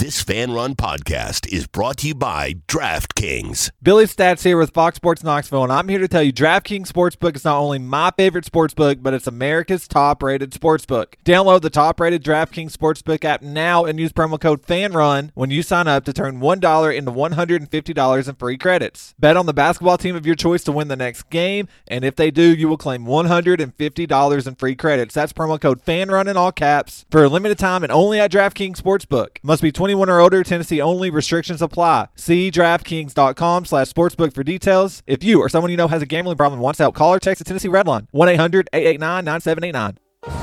This Fan Run podcast is brought to you by DraftKings. Billy Stats here with Fox Sports Knoxville, and I'm here to tell you DraftKings Sportsbook is not only my favorite sportsbook, but it's America's top-rated sportsbook. Download the top-rated DraftKings Sportsbook app now and use promo code FANRUN when you sign up to turn $1 into $150 in free credits. Bet on the basketball team of your choice to win the next game, and if they do, you will claim $150 in free credits. That's promo code FANRUN in all caps for a limited time and only at DraftKings Sportsbook. Must be 21 or older. Tennessee only. Restrictions apply. See DraftKings.com/sportsbook for details. If you or someone you know has a gambling problem and wants help, call or text the Tennessee Red Line 1-800-889-9789.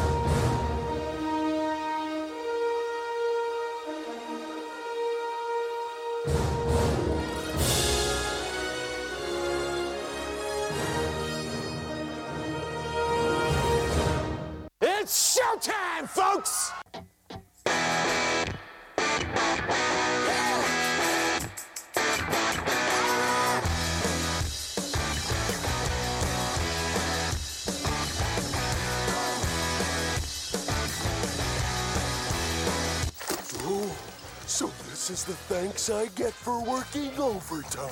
It's showtime, folks! So this is the thanks I get for working overtime.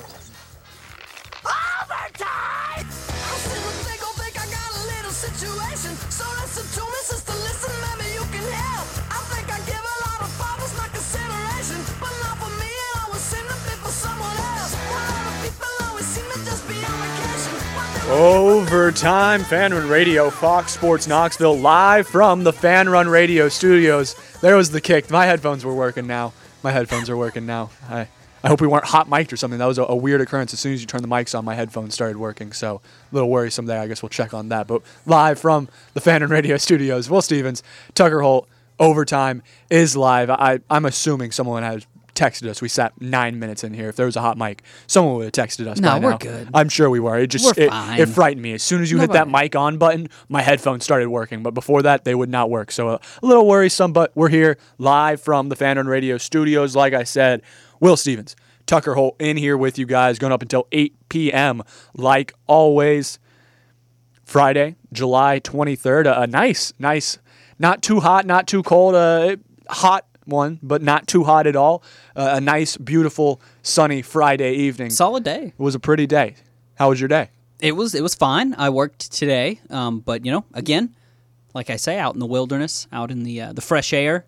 Overtime! I think I got a little situation. So listen to me, sister, listen, maybe you can help. I think I give a lot of fathers my consideration, but not for me, it always seem to be for someone else. While other people always seem to just be on vacation. Overtime, Fan Run Radio, Fox Sports Knoxville, live from the Fan Run Radio studios. There was the kick. My headphones were working now. My headphones are working now. I hope we weren't hot mic'd or something. That was a weird occurrence. As soon as you turn the mics on, my headphones started working. So a little worrisome there. I guess we'll check on that. But live from the Fan and Radio studios, Will Stevens, Tucker Holt, Overtime is live. I'm assuming someone has texted us. We sat 9 minutes in here. If there was a hot mic, someone would have texted us by now. No, we're good. I'm sure we were. It frightened me. As soon as you hit that mic on button, my headphones started working. But before that, they would not work. So a little worrisome, but we're here live from the Fan and Radio studios. Like I said, Will Stevens, Tucker Holt in here with you guys, going up until 8 p.m. like always. Friday, July 23rd. A nice, not too hot, not too cold, hot one, but not too hot at all. A nice, beautiful, sunny Friday evening. Solid day. It was a pretty day. How was your day? It was fine. I worked today, but again, like I say, out in the wilderness, out in the fresh air.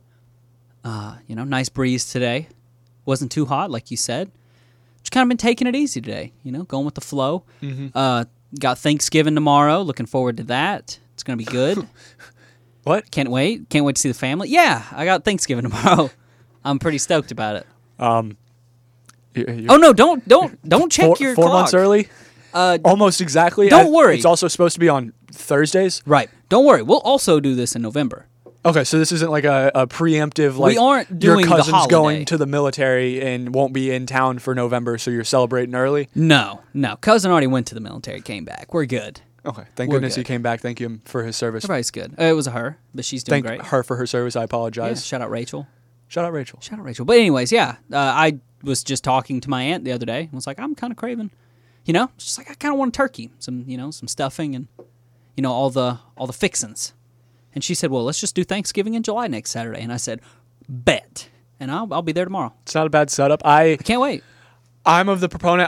Nice breeze today. Wasn't too hot, like you said. Just kind of been taking it easy today. Going with the flow. Mm-hmm. Got Thanksgiving tomorrow. Looking forward to that. It's gonna be good. What? Can't wait to see the family. Yeah, I got Thanksgiving tomorrow. I'm pretty stoked about it. Oh no! Don't check your 4 clock. months early. Almost exactly. Don't worry. It's also supposed to be on Thursdays. Right. Don't worry. We'll also do this in November. Okay, so this isn't like a preemptive, like we aren't doing your cousin's the holiday. going to the military and won't be in town for November, so you're celebrating early? No. Cousin already went to the military, came back. We're good. Okay, thank goodness he came back. Thank you for his service. Everybody's good. It was her, but she's doing great. Thank her for her service. I apologize. Yeah, shout out Rachel. Shout out Rachel. But anyways, yeah, I was just talking to my aunt the other day and was like, I'm kind of craving, it's just like I kind of want a turkey, some stuffing and, all the fixins. And she said, well, let's just do Thanksgiving in July next Saturday. And I said, bet. And I'll be there tomorrow. It's not a bad setup. I can't wait. I'm of the proponent.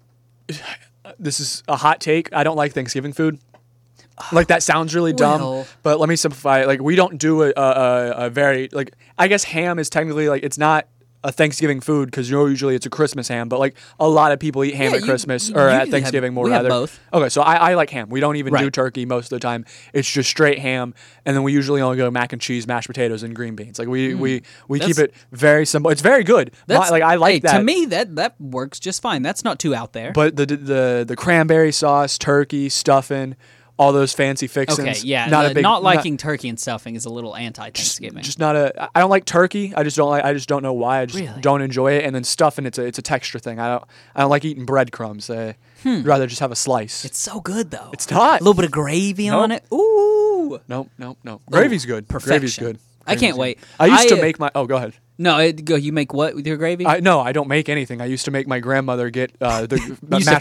This is a hot take. I don't like Thanksgiving food. Like, that sounds really dumb, but let me simplify it. Like, we don't do a very, like, I guess ham is technically, like, it's not a Thanksgiving food because usually it's a Christmas ham, but like a lot of people eat ham at Christmas or at Thanksgiving more rather. We have both. Okay, so I like ham. We don't even do turkey most of the time. It's just straight ham, and then we usually only go mac and cheese, mashed potatoes, and green beans. Like we keep it very simple. It's very good. I like that. To me, that works just fine. That's not too out there. But the cranberry sauce, turkey, stuffing, all those fancy fixins. Okay, yeah. Not liking turkey and stuffing is a little anti-Thanksgiving. Just not a. I don't like turkey. I just don't know why. I just don't enjoy it. And then stuffing, it's a texture thing. I don't like eating breadcrumbs. I'd rather just have a slice. It's so good though. It's not. A little bit of gravy on it. Ooh. No. Gravy's good. Perfection. Gravy's good. I can't wait. I used to make my. Oh, go ahead. No, you make what with your gravy? No, I don't make anything. I used to make my grandmother get the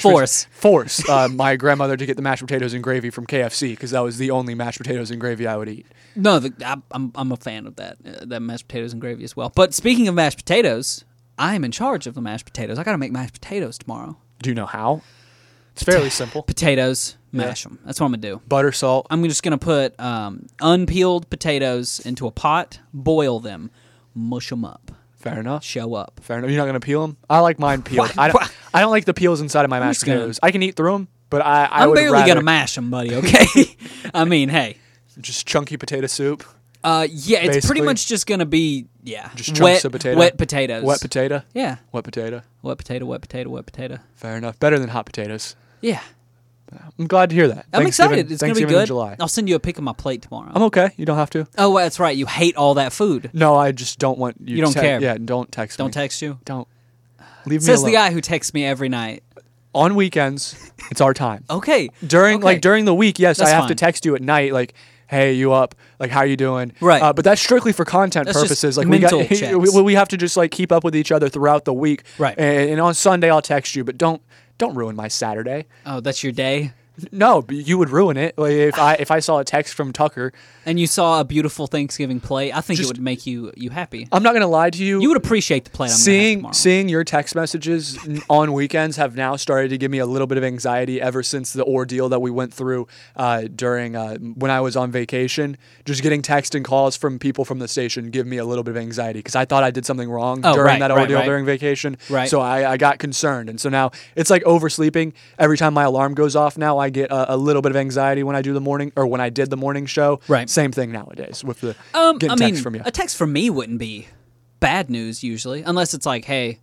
force my grandmother to get the mashed potatoes and gravy from KFC because that was the only mashed potatoes and gravy I would eat. No, I'm a fan of that mashed potatoes and gravy as well. But speaking of mashed potatoes, I am in charge of the mashed potatoes. I got to make mashed potatoes tomorrow. Do you know how? It's fairly simple. Potatoes, mash them. That's what I'm gonna do. Butter, salt. I'm just gonna put unpeeled potatoes into a pot, boil them. Mush them up. Fair enough. Show up. Fair enough. You're not going to peel them? I like mine peeled. I don't like the peels inside of my mashed potatoes. I can eat through them, but I'm barely going to mash them, buddy, okay? I mean, hey. Just chunky potato soup? Yeah, it's pretty much just going to be, just chunks of potato? Wet potatoes. Wet potato? Yeah. Wet potato? Wet potato, wet potato, wet potato. Fair enough. Better than hot potatoes. Yeah. I'm glad to hear that. I'm excited. It's going to be good. In July. I'll send you a pic of my plate tomorrow. I'm okay. You don't have to. Oh, well, that's right. You hate all that food. No, I just don't want you. You don't care. Yeah, don't text me. Don't text you? Don't. Leave me Says alone. the guy who texts me every night. On weekends, it's our time. Okay. During the week, yes, That's I have fine. to text you at night, like, hey, you up? Like, how you doing? Right. But that's strictly for content That's purposes. just Like, mental checks. we have to just like keep up with each other throughout the week. Right. And on Sunday, I'll text you, but don't ruin my Saturday. Oh, that's your day? No, but you would ruin it. Like if I saw a text from Tucker and you saw a beautiful Thanksgiving plate, I think it would make you happy. I'm not gonna lie to you. You would appreciate the plate. Seeing your text messages on weekends have now started to give me a little bit of anxiety ever since the ordeal that we went through during when I was on vacation. Just getting text and calls from people from the station give me a little bit of anxiety because I thought I did something wrong during that ordeal during vacation. Right. So I got concerned, and so now it's like oversleeping. Every time my alarm goes off, now I get a little bit of anxiety when I do the morning or when I did the morning show. Right. Same thing nowadays with the getting text from you. A text from me wouldn't be bad news usually, unless it's like, hey,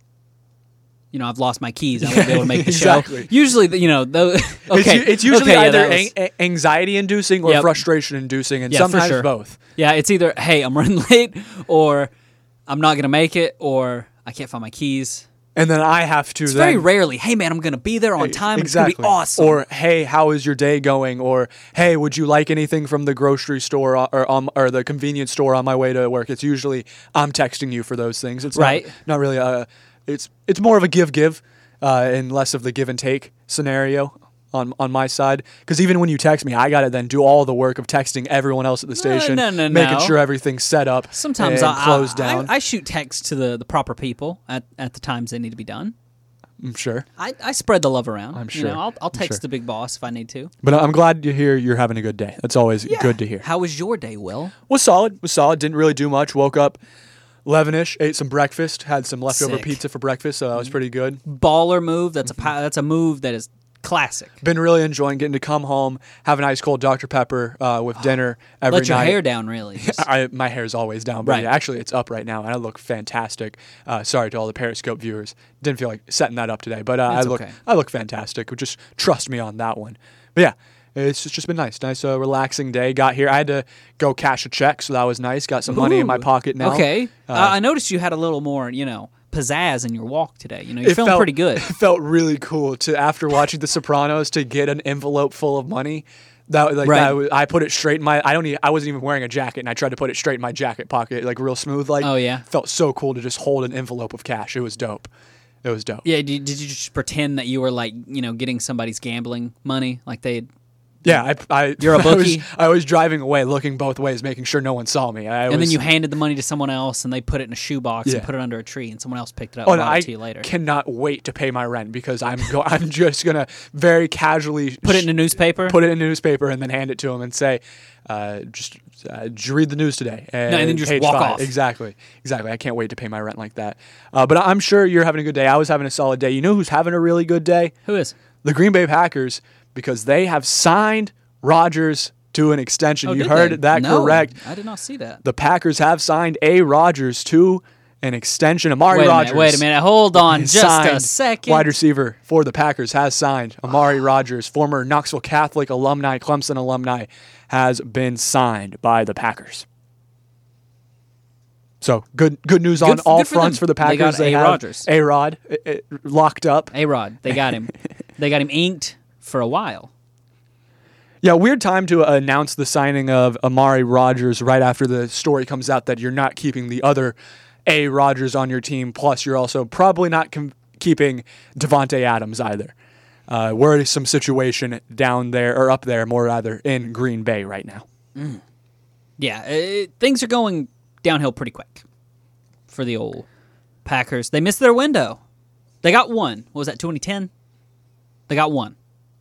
I've lost my keys. I won't be able to make the show. Usually, okay. It's usually either anxiety-inducing or frustration-inducing, and sometimes both. Yeah, it's either, hey, I'm running late, or I'm not going to make it, or I can't find my keys. And then I have to very rarely, hey, man, I'm going to be there on time. Exactly. It's going to be awesome. Or, hey, how is your day going? Or, hey, would you like anything from the grocery store or the convenience store on my way to work? It's usually I'm texting you for those things. It's not really it's more of a give and less of the give and take scenario on my side. Because even when you text me, I got to then do all the work of texting everyone else at the station, making sure everything's set up. Sometimes and closed down. I shoot texts to the proper people at the times they need to be done. I'm sure. I spread the love around. I'm sure. I'll text the big boss if I need to. But I'm glad to hear you're having a good day. That's always good to hear. How was your day, Will? Was solid. Didn't really do much. Woke up 11-ish, ate some breakfast, had some leftover pizza for breakfast, so that was pretty good. Baller move. That's a move that is classic. Been really enjoying getting to come home, have an ice cold Dr. Pepper with dinner every night. Let your hair down, really. My hair's always down, but actually it's up right now, and I look fantastic. Sorry to all the Periscope viewers. Didn't feel like setting that up today, but I look fantastic. Just trust me on that one. But yeah. It's just been nice. Nice, relaxing day. Got here. I had to go cash a check, so that was nice. Got some money in my pocket now. Okay. I noticed you had a little more, pizzazz in your walk today. You're feeling pretty good. It felt really cool after watching The Sopranos, to get an envelope full of money. I put it straight in my. I wasn't even wearing a jacket, and I tried to put it straight in my jacket pocket, like real smooth. Like, oh yeah. Felt so cool to just hold an envelope of cash. It was dope. It was dope. Yeah. Did you just pretend that you were getting somebody's gambling money, like they had? Yeah, you're a bookie. I was driving away, looking both ways, making sure no one saw me. Then you handed the money to someone else, and they put it in a shoebox and put it under a tree, and someone else picked it up and brought it to you later. I cannot wait to pay my rent because I'm just gonna very casually put it in a newspaper. Put it in a newspaper, and then hand it to them and say, "Did you read the news today?" And then just walk off. Exactly. I can't wait to pay my rent like that. But I'm sure you're having a good day. I was having a solid day. You know who's having a really good day? Who is? The Green Bay Packers. Because they have signed Rodgers to an extension. You heard that correct. I did not see that. The Packers have signed A. Rodgers to an extension. Amari Rodgers. Wait a minute. Hold on just a second. Wide receiver for the Packers has signed. Amari Rodgers, former Knoxville Catholic alumni, Clemson alumni, has been signed by the Packers. So good news on all fronts for the Packers. They got Rodgers. A-Rod locked up. A-Rod. They got him. They got him inked for a while. Yeah, weird time to announce the signing of Amari Rodgers right after the story comes out that you're not keeping the other A. Rodgers on your team, plus you're also probably not keeping Devontae Adams either. We're in some situation down there, or up there, more rather, in Green Bay right now. Yeah, things are going downhill pretty quick for the old Packers. They missed their window. They got one. What was that, 2010? They got one.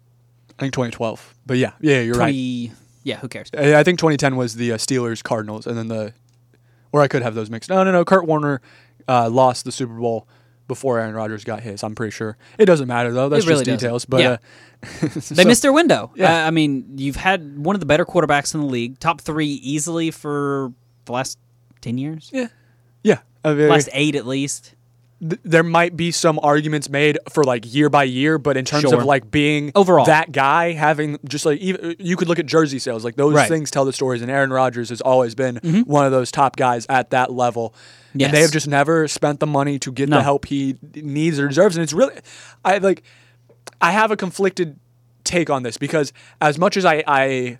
I think 2012. But yeah, you're right. Yeah, who cares? I think 2010 was the Steelers Cardinals, and then or I could have those mixed. No. Kurt Warner lost the Super Bowl before Aaron Rodgers got his. I'm pretty sure. It doesn't matter though. That's really just details. Doesn't. But they missed their window. Yeah. I mean, you've had one of the better quarterbacks in the league, top 3 easily for the last 10 years. Yeah. Last 8 at least. There might be some arguments made for like year by year, but in terms of like being overall that guy, having just like even, you could look at jersey sales, like those things tell the stories. And Aaron Rodgers has always been one of those top guys at that level. Yes. And they have just never spent the money to get the help he needs or deserves. And it's really, I have a conflicted take on this because as much as I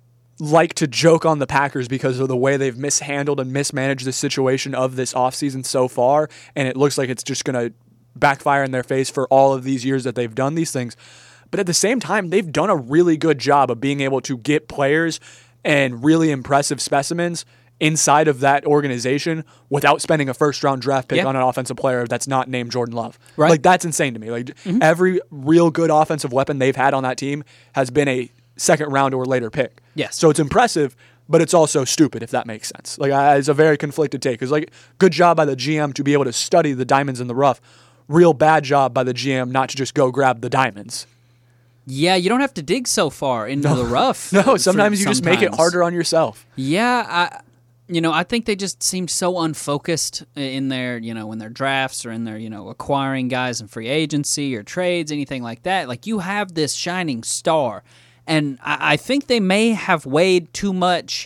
like to joke on the Packers because of the way they've mishandled and mismanaged the situation of this offseason so far, and it looks like it's just going to backfire in their face for all of these years that they've done these things. But at the same time, they've done a really good job of being able to get players and really impressive specimens inside of that organization without spending a first-round draft pick on an offensive player that's not named Jordan Love. Right. Like, that's insane to me. Like, every real good offensive weapon they've had on that team has been a second-round or later pick. Yes. So it's impressive, but it's also stupid, if that makes sense. Like, it's a very conflicted take. It's like, good job by the GM to be able to study the diamonds in the rough. Real bad job by the GM not to just go grab the diamonds. Yeah, you don't have to dig so far into the rough. No, sometimes you just make it harder on yourself. Yeah, I think they just seemed so unfocused in their, in their drafts or in their, acquiring guys in free agency or trades, anything like that. Like, you have this shining star, and I think they may have weighed too much.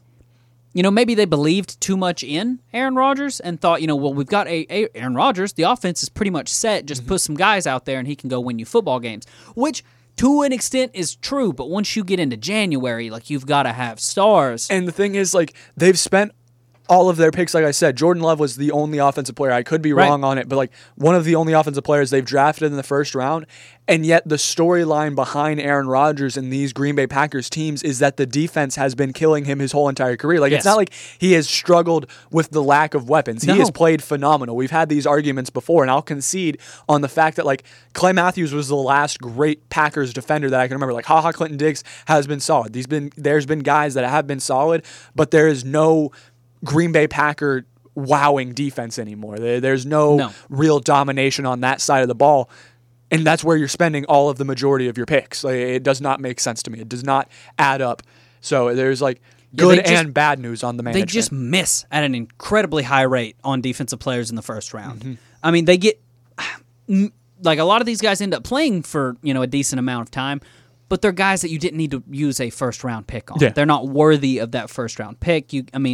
Maybe they believed too much in Aaron Rodgers and thought, well, we've got Aaron Rodgers. The offense is pretty much set. Just put some guys out there and he can go win you football games, which to an extent is true. But once you get into January, like, you've got to have stars. And the thing is, like, they've spent all of their picks, like I said. Jordan Love was the only offensive player. I could be wrong on it, but like one of the only offensive players they've drafted in the first round. And yet the storyline behind Aaron Rodgers and these Green Bay Packers teams is that the defense has been killing him his whole entire career. Like, it's not like he has struggled with the lack of weapons. He has played phenomenal. We've had these arguments before, and I'll concede on the fact that, like, Clay Matthews was the last great Packers defender that I can remember. Like, Clinton Diggs has been solid. There's been guys that have been solid, but there is no Green Bay Packer wowing defense anymore. There's no real domination on that side of the ball, and that's where you're spending all of the majority of your picks. Like, it does not make sense to me. It does not add up. So there's like good and bad news on the management. They just miss at an incredibly high rate on defensive players in the first round. I mean, they get like a lot of these guys end up playing for a decent amount of time, but they're guys that you didn't need to use a first round pick on. Yeah. They're not worthy of that first round pick.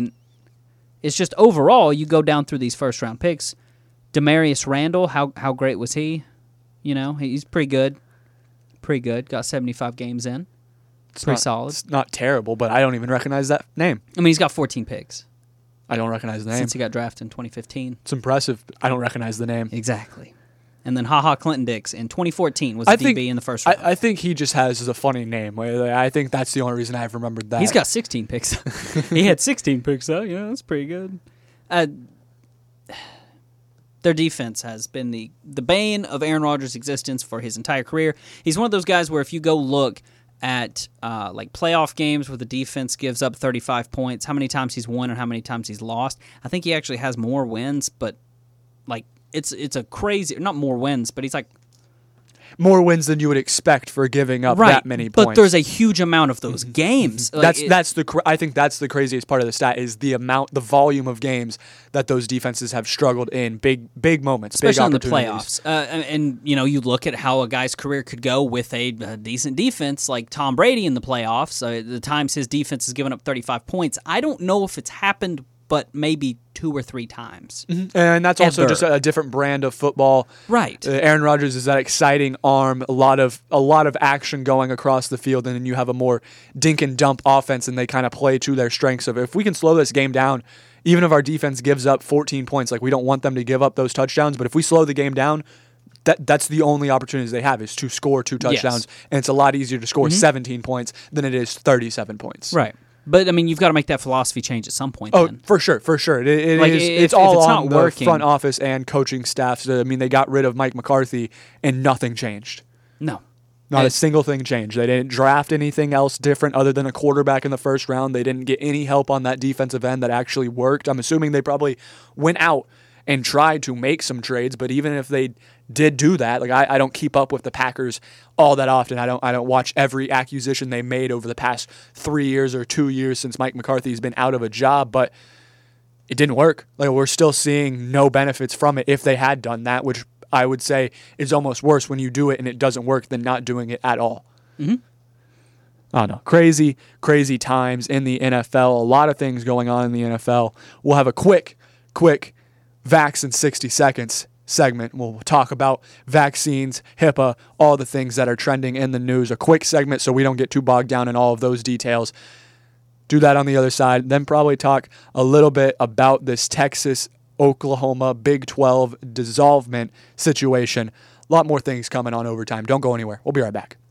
It's just overall, you go down through these first-round picks. Demarius Randall, how great was he? He's pretty good. Pretty good. Got 75 games in. Pretty solid. It's not terrible, but I don't even recognize that name. I mean, he's got 14 picks. I don't recognize the name. Since he got drafted in 2015. It's impressive. I don't recognize the name. Exactly. And then Clinton Diggs in 2014 was DB in the first round. I think he just has a funny name. I think that's the only reason I've remembered that. He's got 16 picks. He had 16 picks, though. That's pretty good. Their defense has been the bane of Aaron Rodgers' existence for his entire career. He's one of those guys where if you go look at like playoff games where the defense gives up 35 points, how many times he's won and how many times he's lost, I think he actually has more wins, but like it's a crazy, not more wins, but he's like more wins than you would expect for giving up that many points. But there's a huge amount of those games. I think that's the craziest part of the stat is the volume of games that those defenses have struggled in big moments, especially big in the playoffs. And you look at how a guy's career could go with a decent defense, like Tom Brady in the playoffs. The times his defense has given up 35 points, I don't know if it's happened but maybe 2 or 3 times. Mm-hmm. And that's also just a different brand of football. Right. Aaron Rodgers is that exciting arm, a lot of action going across the field, and then you have a more dink and dump offense, and they kind of play to their strengths of if we can slow this game down, even if our defense gives up 14 points, like we don't want them to give up those touchdowns, but if we slow the game down, that's the only opportunities they have is to score 2 touchdowns, and it's a lot easier to score 17 points than it is 37 points. Right. But, I mean, you've got to make that philosophy change at some point. Oh, then. for sure. It's all on the front office and coaching staffs. I mean, they got rid of Mike McCarthy, and nothing changed. No. Not a single thing changed. They didn't draft anything else different other than a quarterback in the first round. They didn't get any help on that defensive end that actually worked. I'm assuming they probably went out and tried to make some trades, but even if they did do that, like I don't keep up with the Packers all that often. I don't watch every acquisition they made over the past 3 years or 2 years since Mike McCarthy's been out of a job, but it didn't work. Like we're still seeing no benefits from it if they had done that, which I would say is almost worse when you do it and it doesn't work than not doing it at all. Mm-hmm. I don't know. Crazy, crazy times in the NFL. A lot of things going on in the NFL. We'll have a quick Vax in 60 seconds segment. We'll talk about vaccines, HIPAA, all the things that are trending in the news. A quick segment so we don't get too bogged down in all of those details. Do that on the other side. Then probably talk a little bit about this Texas-Oklahoma Big 12 dissolvement situation. A lot more things coming on Overtime. Don't go anywhere. We'll be right back.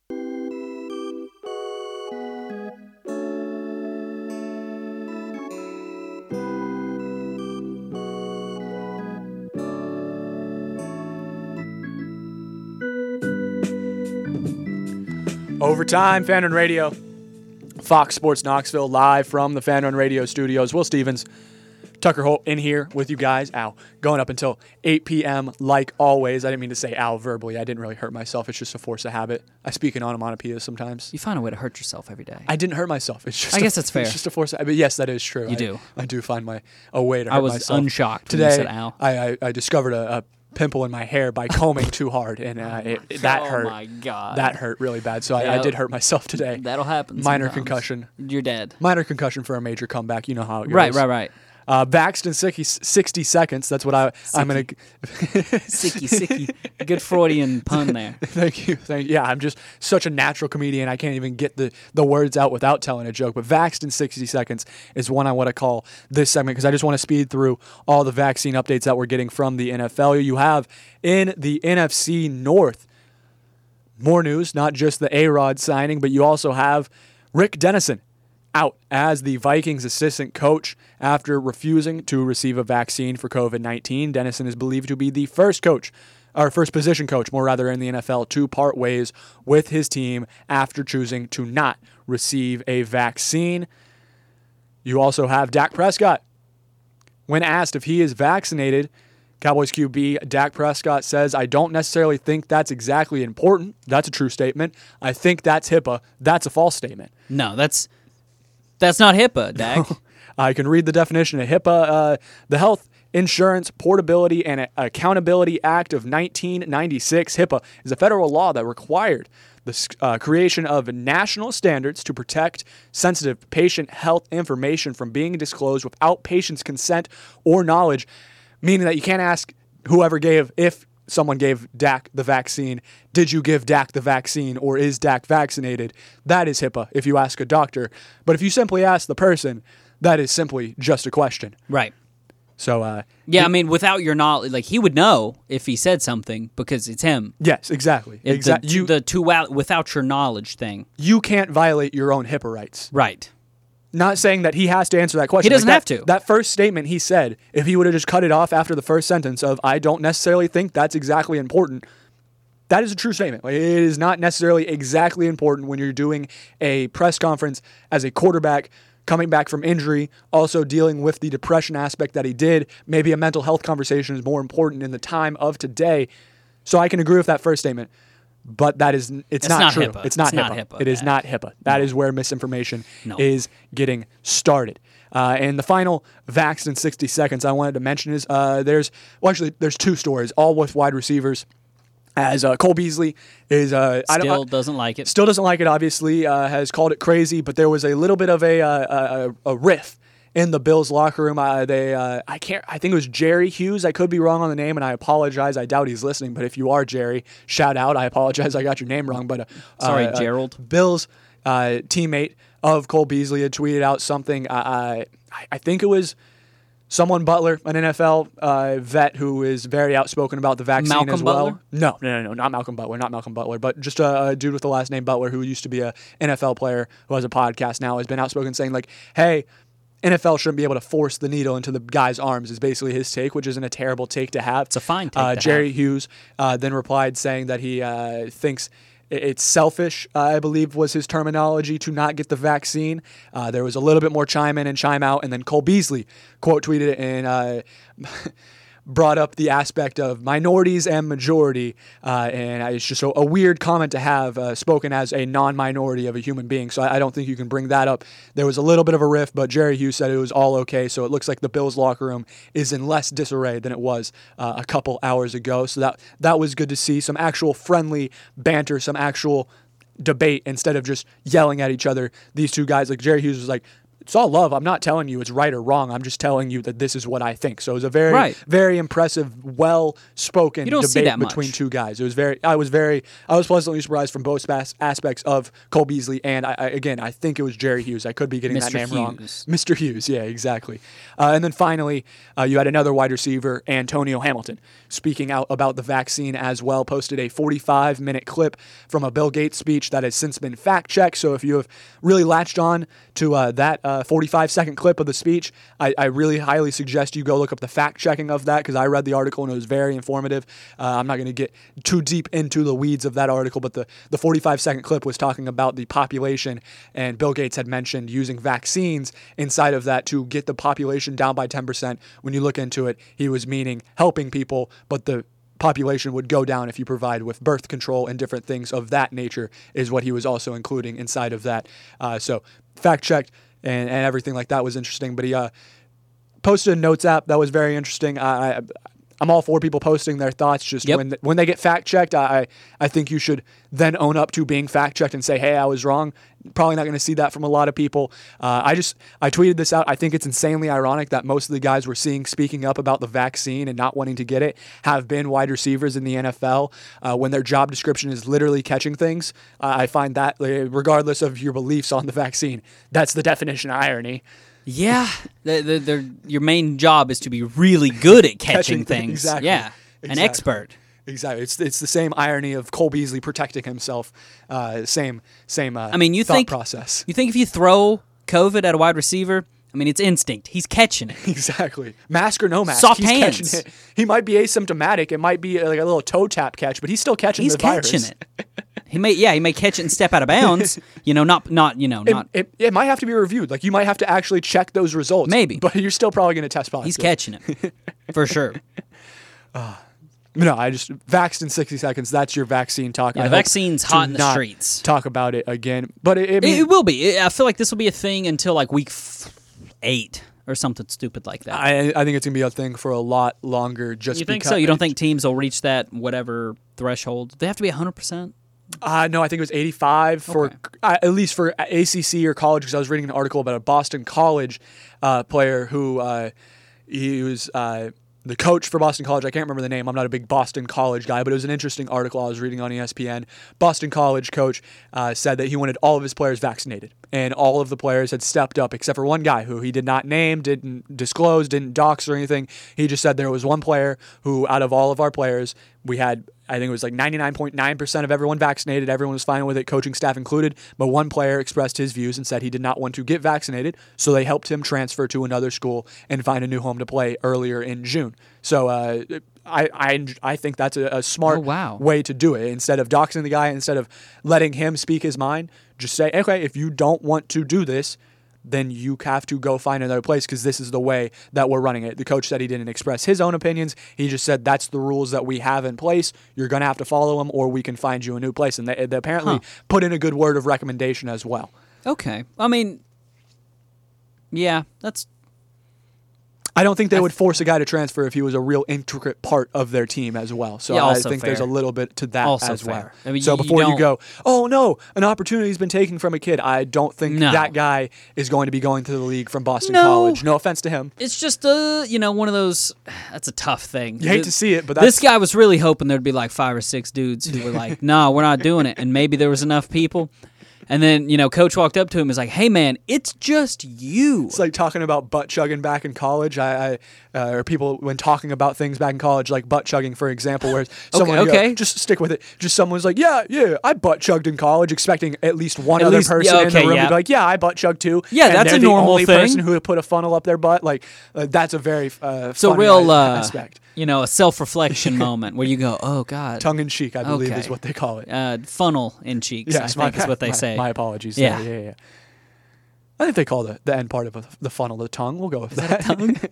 Overtime, Fan Run Radio, Fox Sports Knoxville, live from the Fan Run Radio studios. Will Stevens, Tucker Holt in here with you guys. Going up until 8 p.m. like always. I didn't mean to say verbally. I didn't really hurt myself. It's just a force of habit. I speak in onomatopoeias sometimes. You find a way to hurt yourself every day. I didn't hurt myself. It's just I guess that's fair. It's just a force of habit. Yes, that is true. You do. I do find a way to hurt myself. I was unshocked today, when you said ow. I discovered a pimple in my hair by combing too hard, and that hurt. Oh my God. That hurt really bad. So I did hurt myself today. That'll happen. Minor sometimes. Concussion. You're dead. Minor concussion for a major comeback. You know how it goes. Right. Vaxxed in 60 seconds. That's what I'm going to... Sicky. Good Freudian pun there. Thank you. Yeah, I'm just such a natural comedian. I can't even get the words out without telling a joke. But Vaxxed in 60 seconds is one I want to call this segment because I just want to speed through all the vaccine updates that we're getting from the NFL. You have in the NFC North more news, not just the A-Rod signing, but you also have Rick Dennison out as the Vikings assistant coach after refusing to receive a vaccine for COVID-19. Dennison is believed to be the first position coach, in the NFL to part ways with his team after choosing to not receive a vaccine. You also have Dak Prescott. When asked if he is vaccinated, Cowboys QB Dak Prescott says, "I don't necessarily think that's exactly important." That's a true statement. "I think that's HIPAA." That's a false statement. No, that's not HIPAA, Dak. I can read the definition of HIPAA. The Health Insurance Portability and Accountability Act of 1996. HIPAA is a federal law that required the creation of national standards to protect sensitive patient health information from being disclosed without patients' consent or knowledge, meaning that you can't ask if someone gave Dak the vaccine, did you give Dak the vaccine, or is Dak vaccinated? That is HIPAA if you ask a doctor. But if you simply ask the person, that is simply just a question. Right. So, I mean, without your knowledge, like he would know if he said something because it's him. Yes, exactly. Without your knowledge thing. You can't violate your own HIPAA rights. Right. Not saying that he has to answer that question. He doesn't have to. That first statement he said, if he would have just cut it off after the first sentence of, "I don't necessarily think that's exactly important," that is a true statement. Like, it is not necessarily exactly important when you're doing a press conference as a quarterback coming back from injury, also dealing with the depression aspect that he did. Maybe a mental health conversation is more important in the time of today. So I can agree with that first statement. But it's not true. HIPAA. It's not HIPAA. It is not HIPAA. That is where misinformation is getting started. And the final Vaxxed in 60 seconds I wanted to mention is there's two stories, all with wide receivers. As Cole Beasley is doesn't like it. Still doesn't like it, obviously, has called it crazy, but there was a little bit of a riff in the Bills locker room. I think it was Jerry Hughes. I could be wrong on the name, and I apologize. I doubt he's listening, but if you are Jerry, shout out. I apologize. I got your name wrong, but Sorry, Gerald. Bills teammate of Cole Beasley had tweeted out something. I think it was someone Butler, an NFL vet who is very outspoken about the vaccine Malcolm as well. Butler? No, not Malcolm Butler, but just a dude with the last name Butler who used to be a NFL player who has a podcast now, has been outspoken saying like, hey, NFL shouldn't be able to force the needle into the guy's arms is basically his take, which isn't a terrible take to have. It's a fine take to Jerry have. Hughes then replied saying that he thinks it's selfish, I believe was his terminology, to not get the vaccine. There was a little bit more chime in and chime out, and then Cole Beasley quote tweeted it and brought up the aspect of minorities and majority, and it's just a weird comment to have spoken as a non-minority of a human being, so I don't think you can bring that up. There was a little bit of a rift, but Jerry Hughes said it was all okay, so it looks like the Bills locker room is in less disarray than it was a couple hours ago, so that was good to see. Some actual friendly banter, some actual debate instead of just yelling at each other. These two guys, like Jerry Hughes was like, it's all love. I'm not telling you it's right or wrong. I'm just telling you that this is what I think. So it was a very, very impressive, well-spoken debate between two guys. It was I was pleasantly surprised from both aspects of Cole Beasley, and I think it was Jerry Hughes. I could be getting that name wrong. Mr. Hughes, yeah, exactly. And then finally, you had another wide receiver, Antonio Hamilton, speaking out about the vaccine as well, posted a 45-minute clip from a Bill Gates speech that has since been fact-checked. So if you have really latched on to that 45-second clip of the speech, I really highly suggest you go look up the fact-checking of that, because I read the article and it was very informative. I'm not going to get too deep into the weeds of that article, but the 45-second clip was talking about the population, and Bill Gates had mentioned using vaccines inside of that to get the population down by 10%. When you look into it, he was meaning helping people, but the population would go down if you provide with birth control and different things of that nature is what he was also including inside of that. So fact-checked. And everything like that was interesting. But he posted a notes app that was very interesting. I'm all for people posting their thoughts. Just when they get fact checked, I think you should then own up to being fact checked and say, hey, I was wrong. Probably not going to see that from a lot of people. I tweeted this out. I think it's insanely ironic that most of the guys we're seeing speaking up about the vaccine and not wanting to get it have been wide receivers in the NFL when their job description is literally catching things. I find that, regardless of your beliefs on the vaccine, that's the definition of irony. Yeah, your main job is to be really good at catching things. Exactly. Yeah, an expert. Exactly. It's the same irony of Cole Beasley protecting himself. Same. I mean, you thought think process. You think if you throw COVID at a wide receiver, I mean, it's instinct. He's catching it. Exactly. Mask or no mask, soft he's hands. Catching it. He might be asymptomatic. It might be like a little toe tap catch, but he's still catching the virus. He's catching it. He may catch it and step out of bounds. It might have to be reviewed. Like, you might have to actually check those results. Maybe, but you're still probably going to test positive. He's catching it for sure. No, I just vaxxed in 60 seconds. That's your vaccine talk. Yeah, the vaccine's hot in the streets. Talk about it again, but it will be. I feel like this will be a thing until like week 8 or something stupid like that. I think it's gonna be a thing for a lot longer. You think so? You don't think teams will reach that whatever threshold? They have to be 100%. No, I think it was 85 for at least for ACC or college, because I was reading an article about a Boston College player who he was the coach for Boston College. I can't remember the name. I'm not a big Boston College guy, but it was an interesting article I was reading on ESPN. Boston College coach said that he wanted all of his players vaccinated, and all of the players had stepped up except for one guy who he did not name, didn't disclose, didn't dox or anything. He just said there was one player who, out of all of our players, we had, I think it was like 99.9% of everyone vaccinated. Everyone was fine with it, coaching staff included. But one player expressed his views and said he did not want to get vaccinated, so they helped him transfer to another school and find a new home to play earlier in June. So I think that's a smart way to do it. Instead of doxing the guy, instead of letting him speak his mind, just say, okay, if you don't want to do this, then you have to go find another place, because this is the way that we're running it. The coach said he didn't express his own opinions. He just said, that's the rules that we have in place. You're going to have to follow them, or we can find you a new place. And they apparently put in a good word of recommendation as well. Okay. I mean, yeah, that's... I don't think they would force a guy to transfer if he was a real intricate part of their team as well. So Yeah, I also think fair. there's a little bit to that Also as well. fair. I mean, so you before you don't- go, oh no, an opportunity's been taken from a kid, I don't think No. that guy is going to be going to the league from Boston No. College. No offense to him. It's just one of those. That's a tough thing. You hate to see it, but this that's guy was really hoping there'd be like 5 or 6 dudes who were like, "No, we're not doing it," and maybe there was enough people. And then, coach walked up to him and was like, "Hey, man, it's just you." It's like talking about butt chugging back in college. Or people when talking about things back in college, like butt chugging, for example, where someone okay. just stick with it. Just someone's like, yeah, I butt chugged in college, expecting at least one other least- person yeah, in the okay, room yeah. to be like, yeah, I butt chugged too. Yeah, and that's they're a normal the only thing. person who would put a funnel up their butt. Like that's a very So funny real, aspect. a self-reflection moment where you go, "Oh God." Tongue in cheek, I believe, Okay. is what they call it. Funnel in cheeks, Yes, I think is what they say. My apologies. Yeah. Yeah. I think they call the end part of the funnel the tongue. We'll go with that.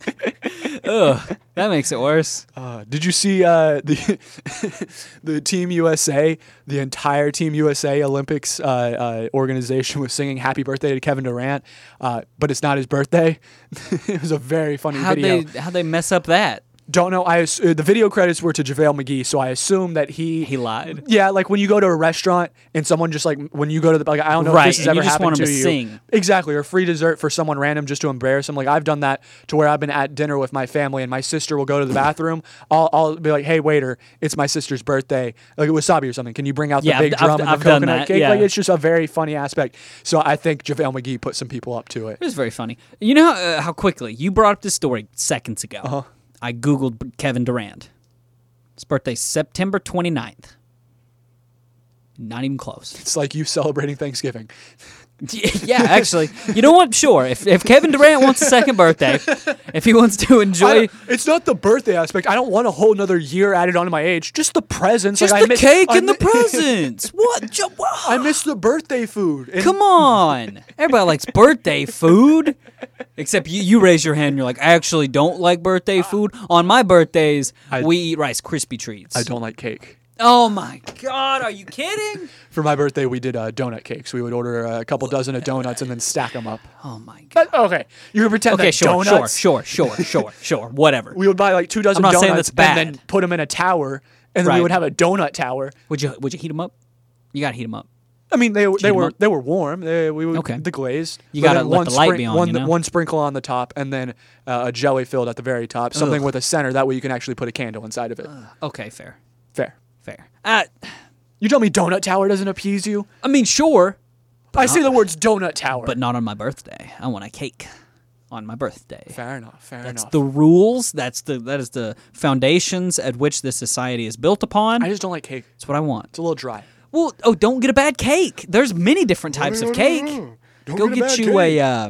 Ugh, that makes it worse. Did you see the the Team USA, the entire Team USA Olympics organization was singing "Happy Birthday" to Kevin Durant, but it's not his birthday. It was a very funny video. How'd they mess up that? Don't know. The video credits were to JaVale McGee, so I assume that he lied. Yeah, like when you go to a restaurant and someone just like when you go to the I don't know Right, if this has and you ever just happened want to them to you. sing. Exactly, or free dessert for someone random just to embarrass them. Like I've done that to where I've been at dinner with my family and my sister will go to the bathroom. I'll be like, "Hey waiter, it's my sister's birthday. Like wasabi or something. Can you bring out the Yeah, big I've- drum and I've the done coconut that, cake?" yeah. Like it's just a very funny aspect. So I think JaVale McGee put some people up to it. It was very funny. You know how quickly you brought up this story seconds ago. Uh-huh. I Googled Kevin Durant. His birthday's September 29th. Not even close. It's like you celebrating Thanksgiving. Yeah, actually. You know what? Sure. If Kevin Durant wants a second birthday, if he wants to enjoy It's not the birthday aspect. I don't want a whole another year added onto my age. Just the presents. just like, the cake and the presents. What? I miss the birthday food. And Come on. Everybody likes birthday food. Except you raise your hand and you're like, "I actually don't like birthday food. On my birthdays, we eat Rice Krispie treats." I don't like cake. Oh my God, are you kidding? For my birthday, we did donut cakes. We would order a couple dozen of donuts and then stack them up. Oh my God. Okay, you can pretend Okay, that donuts. sure, whatever. We would buy like 2 dozen I'm not donuts saying that's bad. and then put them in a tower, and then we Right. would have a donut tower. Would you heat them up? You gotta heat them up. I mean, they heat 'em were up? they were warm. We would Okay. the glazed. You But gotta then let one the light be on, you know? one sprinkle on the top, and then a jelly filled at the very top. Something with a center. That way you can actually put a candle inside of it. Okay, fair. Fair. Fair. You tell me donut tower doesn't appease you? I mean, sure, I say the words donut tower. but not on my birthday. I want a cake on my birthday. fair enough. Fair That's enough. the rules. That is the foundations at which this society is built upon. I just don't like cake. That's what I want. It's a little dry. Well, don't get a bad cake. There's many different types of cake. Go get you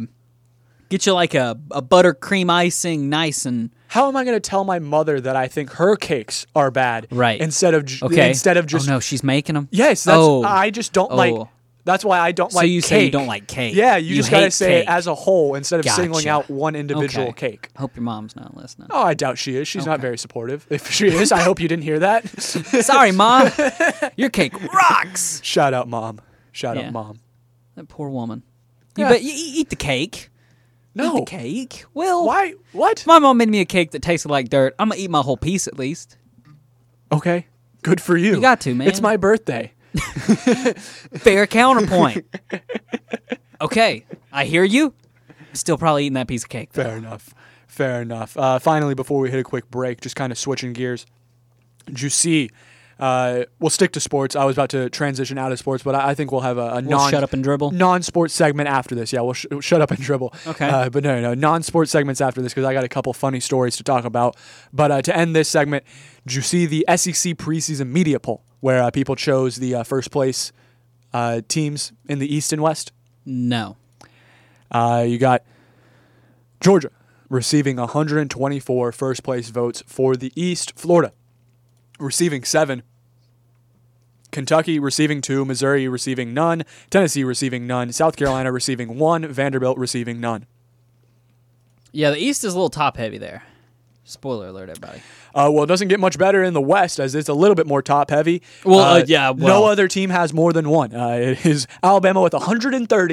like a buttercream icing, nice and. How am I going to tell my mother that I think her cakes are bad? Right. Instead of just Oh no, she's making them. yes. That's I just don't like. Oh. That's why I don't So like. you cake. say you don't like cake. Yeah, you just gotta hate say it cake. as a whole instead of singling Gotcha. out one individual Okay. cake. Hope your mom's not listening. Oh, I doubt she is. She's not very supportive. If she is, I hope you didn't hear that. Sorry, Mom. Your cake rocks. Shout out, mom. Shout Yeah. out, mom. That poor woman. Yeah. You eat the cake. No. Eat the cake. Well, Why? What? My mom made me a cake that tasted like dirt. I'm gonna eat my whole piece at least. Okay. Good for you. You got to, man. It's my birthday. Fair counterpoint. Okay, I hear you. Still probably eating that piece of cake. though. Fair enough. Fair enough. Finally, before we hit a quick break, just kind of switching gears. Did you see? We'll stick to sports. I was about to transition out of sports, but I think we'll have a Shut up and dribble. non-sports segment after this. Yeah, we'll shut up and dribble. Okay. But no, non-sports segments after this because I got a couple funny stories to talk about. But to end this segment, did you see the SEC preseason media poll where people chose the first place teams in the East and West? No. You got Georgia receiving 124 first place votes for the East. Florida receiving 7. Kentucky receiving 2. Missouri receiving none. Tennessee receiving none. South Carolina receiving 1. Vanderbilt receiving none. Yeah, the East is a little top heavy there. Spoiler alert, everybody. Well, it doesn't get much better in the West as it's a little bit more top heavy. Well, No other team has more than 1. It is Alabama with 130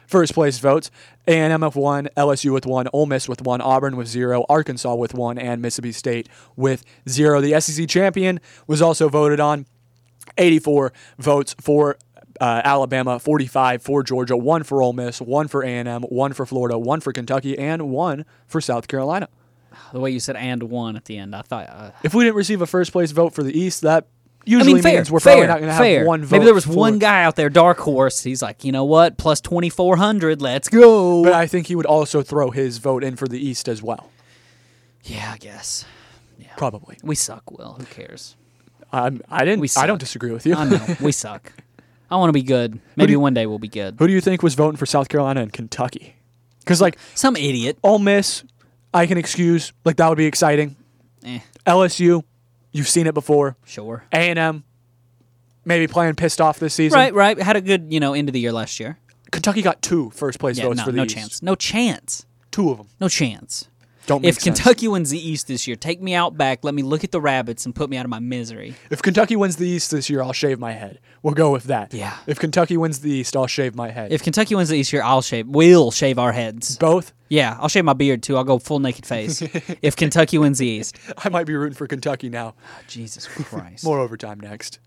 first place votes. A&M with 1, LSU with 1, Ole Miss with 1, Auburn with 0, Arkansas with 1, and Mississippi State with 0. The SEC champion was also voted on. 84 votes for Alabama, 45 for Georgia, 1 for Ole Miss, 1 for A&M, 1 for Florida, 1 for Kentucky, and 1 for South Carolina. The way you said "and 1" at the end, I thought. If we didn't receive a first place vote for the East, that usually means we're probably not going to have one vote. Maybe there was one guy out there, dark horse. He's like, you know what? Plus 2,400. Let's go. But I think he would also throw his vote in for the East as well. Yeah, I guess. Yeah. Probably. We suck, Will. Who cares? I don't disagree with you. I know. We suck. I want to be good. Maybe one day we'll be good. Who do you think was voting for South Carolina and Kentucky? Because, like, some idiot. Ole Miss, I can excuse. Like, that would be exciting. LSU, you've seen it before. Sure. A&M, maybe playing pissed off this season. Right. Had a good, end of the year last year. Kentucky got 2 first-place votes for the East. Chance. No chance. 2 of them. No chance. Don't make sense. If Kentucky wins the East this year, take me out back, let me look at the rabbits, and put me out of my misery. If Kentucky wins the East this year, I'll shave my head. We'll go with that. Yeah. If Kentucky wins the East, I'll shave my head. If Kentucky wins the East year, we'll shave our heads. Both? Yeah, I'll shave my beard too. I'll go full naked face. If Kentucky wins the East. I might be rooting for Kentucky now. Oh, Jesus Christ. More overtime next.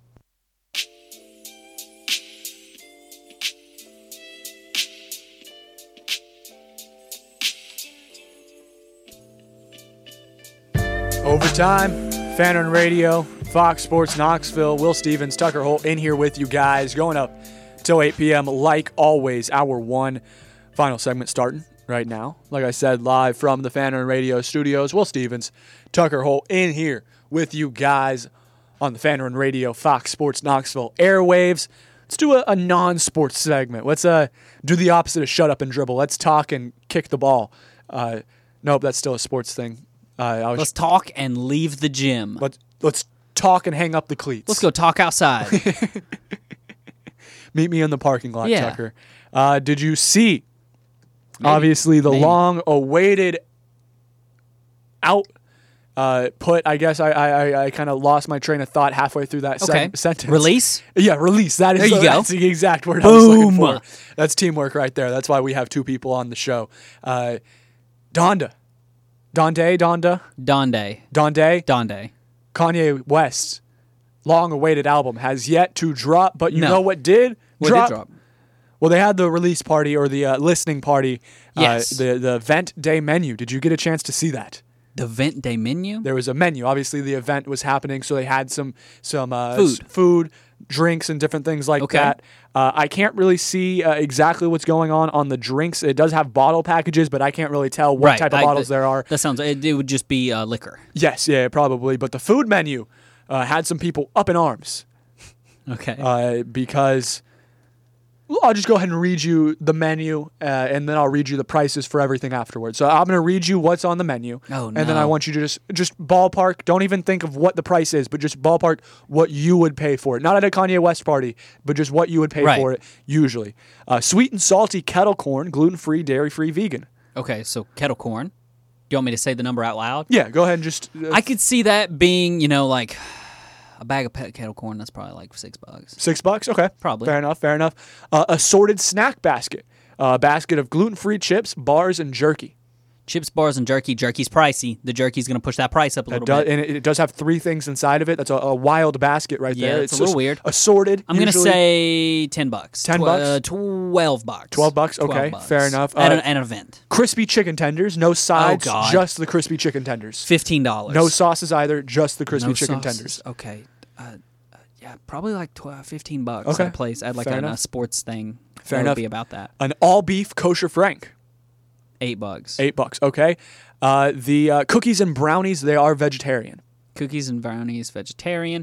Overtime, Fanrun Radio, Fox Sports Knoxville, Will Stevens, Tucker Holt in here with you guys, going up till 8 p.m. like always. Hour 1, final segment starting right now. Like I said, live from the Fanrun Radio studios, Will Stevens, Tucker Holt in here with you guys on the Fanrun Radio, Fox Sports Knoxville airwaves. Let's do a non-sports segment. Let's do the opposite of shut up and dribble. Let's talk and kick the ball. Nope, that's still a sports thing. Let's talk and leave the gym. Let's talk and hang up the cleats. Let's go talk outside. Meet me in the parking lot, Tucker. Did you see, obviously, the long-awaited output? I guess I kind of lost my train of thought halfway through that sentence. Release? Yeah, release. That's the exact word I was looking for. That's teamwork right there. That's why we have 2 people on the show. Donda. Kanye West's long-awaited album has yet to drop, but you know what did drop? Well, they had the release party or the listening party, the Vent Day menu. Did you get a chance to see that? The Vent Day menu? There was a menu. Obviously, the event was happening, so they had some food, drinks, and different things like that. I can't really see exactly what's going on the drinks. It does have bottle packages, but I can't really tell what type of bottles there are. That sounds. It would just be liquor. Yes, yeah, probably. But the food menu had some people up in arms. Okay. Because I'll just go ahead and read you the menu, and then I'll read you the prices for everything afterwards. So I'm going to read you what's on the menu. Oh, no. And then I want you to just ballpark. Don't even think of what the price is, but just ballpark what you would pay for it. Not at a Kanye West party, but just what you would pay for it usually. Sweet and salty kettle corn, gluten-free, dairy-free, vegan. Okay, so kettle corn. Do you want me to say the number out loud? Yeah, go ahead and just... I could see that being, like... A bag of kettle corn, that's probably like $6. $6? Okay. Probably. Fair enough. Assorted snack basket. A basket of gluten-free chips, bars, and jerky. Chips, bars, and jerky. Jerky's pricey. The jerky's going to push that price up a little bit. And it does have 3 things inside of it. That's a wild basket right there. Yeah, it's a little weird. Assorted. I'm going to say $10. $10? $12. $12? Okay, $12. Fair enough. At an event. Crispy chicken tenders. No sides, just the crispy chicken tenders. $15. No sauces either, just the crispy chicken tenders. Okay. Yeah, probably like $15 okay. at a place. At like a sports thing. Fair enough. Would be about that. An all-beef kosher Frank. $8. $8, okay. The cookies and brownies, they are vegetarian. Cookies and brownies, vegetarian.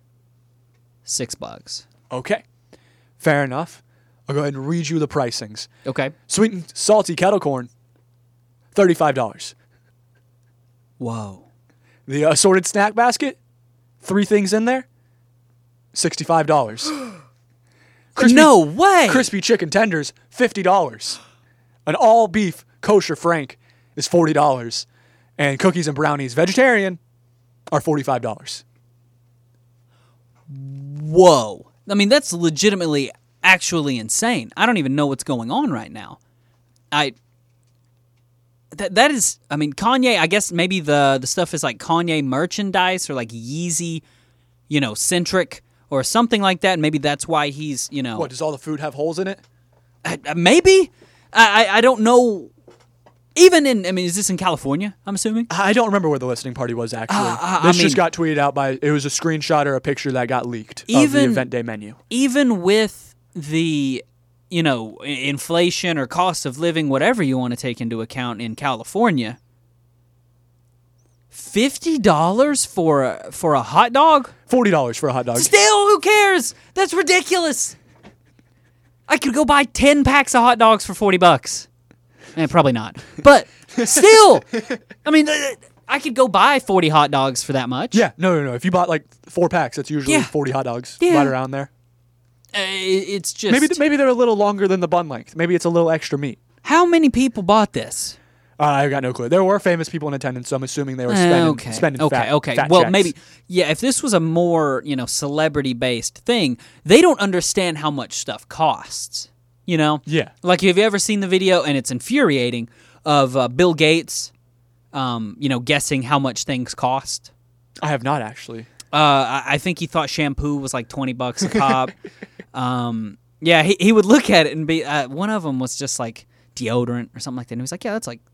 $6. Okay. Fair enough. I'll go ahead and read you the pricings. Okay. Sweet and salty kettle corn, $35. Whoa. The assorted snack basket, 3 things in there, $65. No way! Crispy chicken tenders, $50. An all-beef kosher Frank is $40. And cookies and brownies, vegetarian, are $45. Whoa. I mean, that's legitimately actually insane. I don't even know what's going on right now. That is, I mean, Kanye, I guess maybe the stuff is like Kanye merchandise or like Yeezy, centric or something like that. Maybe that's why he's, What, does all the food have holes in it? Maybe. I don't know. Even is this in California, I'm assuming? I don't remember where the listening party was, actually. This just got tweeted out it was a screenshot or a picture that got leaked of the event day menu. Even with the, inflation or cost of living, whatever you want to take into account in California, $50 for a hot dog? $40 for a hot dog. Still, who cares? That's ridiculous. I could go buy 10 packs of hot dogs for $40. Probably not. But still, I mean, I could go buy 40 hot dogs for that much. Yeah, no. If you bought like 4 packs, that's usually 40 hot dogs right around there. It's just... Maybe they're a little longer than the bun length. Maybe it's a little extra meat. How many people bought this? I've got no clue. There were famous people in attendance, so I'm assuming they were spending fat well, checks. maybe, if this was a more, celebrity-based thing, they don't understand how much stuff costs, Yeah. Like, have you ever seen the video, and it's infuriating, of Bill Gates, guessing how much things cost? I have not, actually. I think he thought shampoo was like $20 a pop. Yeah, he would look at it and be, one of them was just like deodorant or something like that. And he was like, yeah, that's like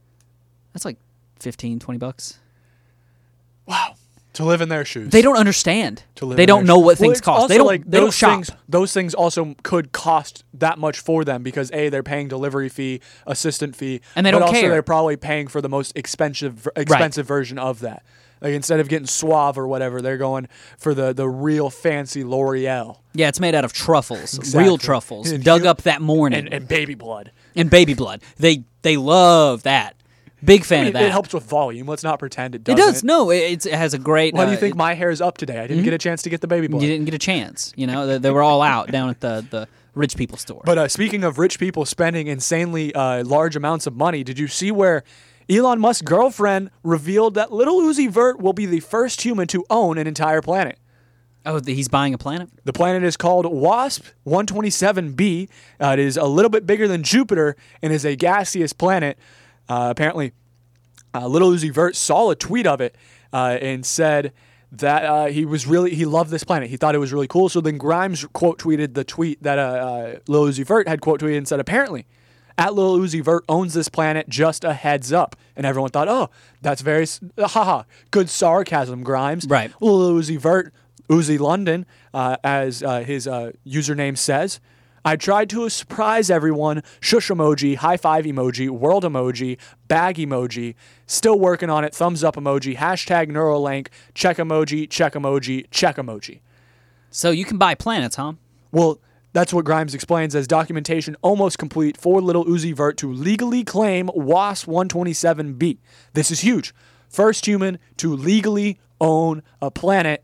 $15, $20. Wow. To live in their shoes. They don't understand. They don't know what things cost. They don't shop. Those things also could cost that much for them because A, they're paying delivery fee, assistant fee, and they don't but care. Also they're probably paying for the most expensive version of that. Like instead of getting Suave or whatever, they're going for the real fancy L'Oreal. Yeah, it's made out of truffles, exactly. Real truffles, dug up that morning, and baby blood. And baby blood. They love that. Big fan of that. It helps with volume. Let's not pretend it doesn't. It does. No, it has a great... Why do you think my hair is up today? I didn't get a chance to get the baby blood. You didn't get a chance. They were all out down at the rich people store. But speaking of rich people spending insanely large amounts of money, did you see where Elon Musk's girlfriend revealed that Lil Uzi Vert will be the first human to own an entire planet? Oh, he's buying a planet? The planet is called WASP 127b. It is a little bit bigger than Jupiter and is a gaseous planet. Apparently, Lil Uzi Vert saw a tweet of it and said that he loved this planet. He thought it was really cool. So then Grimes quote tweeted the tweet that Lil Uzi Vert had quote tweeted and said, apparently, at Lil Uzi Vert owns this planet, just a heads up. And everyone thought, oh, that's very, good sarcasm, Grimes. Right. Lil Uzi Vert, Uzi London, as his username says, I tried to surprise everyone. Shush emoji, high five emoji, world emoji, bag emoji. Still working on it. Thumbs up emoji, hashtag Neuralink, check emoji, check emoji, check emoji. So you can buy planets, huh? Well, that's what Grimes explains as documentation almost complete for Lil Uzi Vert to legally claim WASP 127b. This is huge. First human to legally own a planet.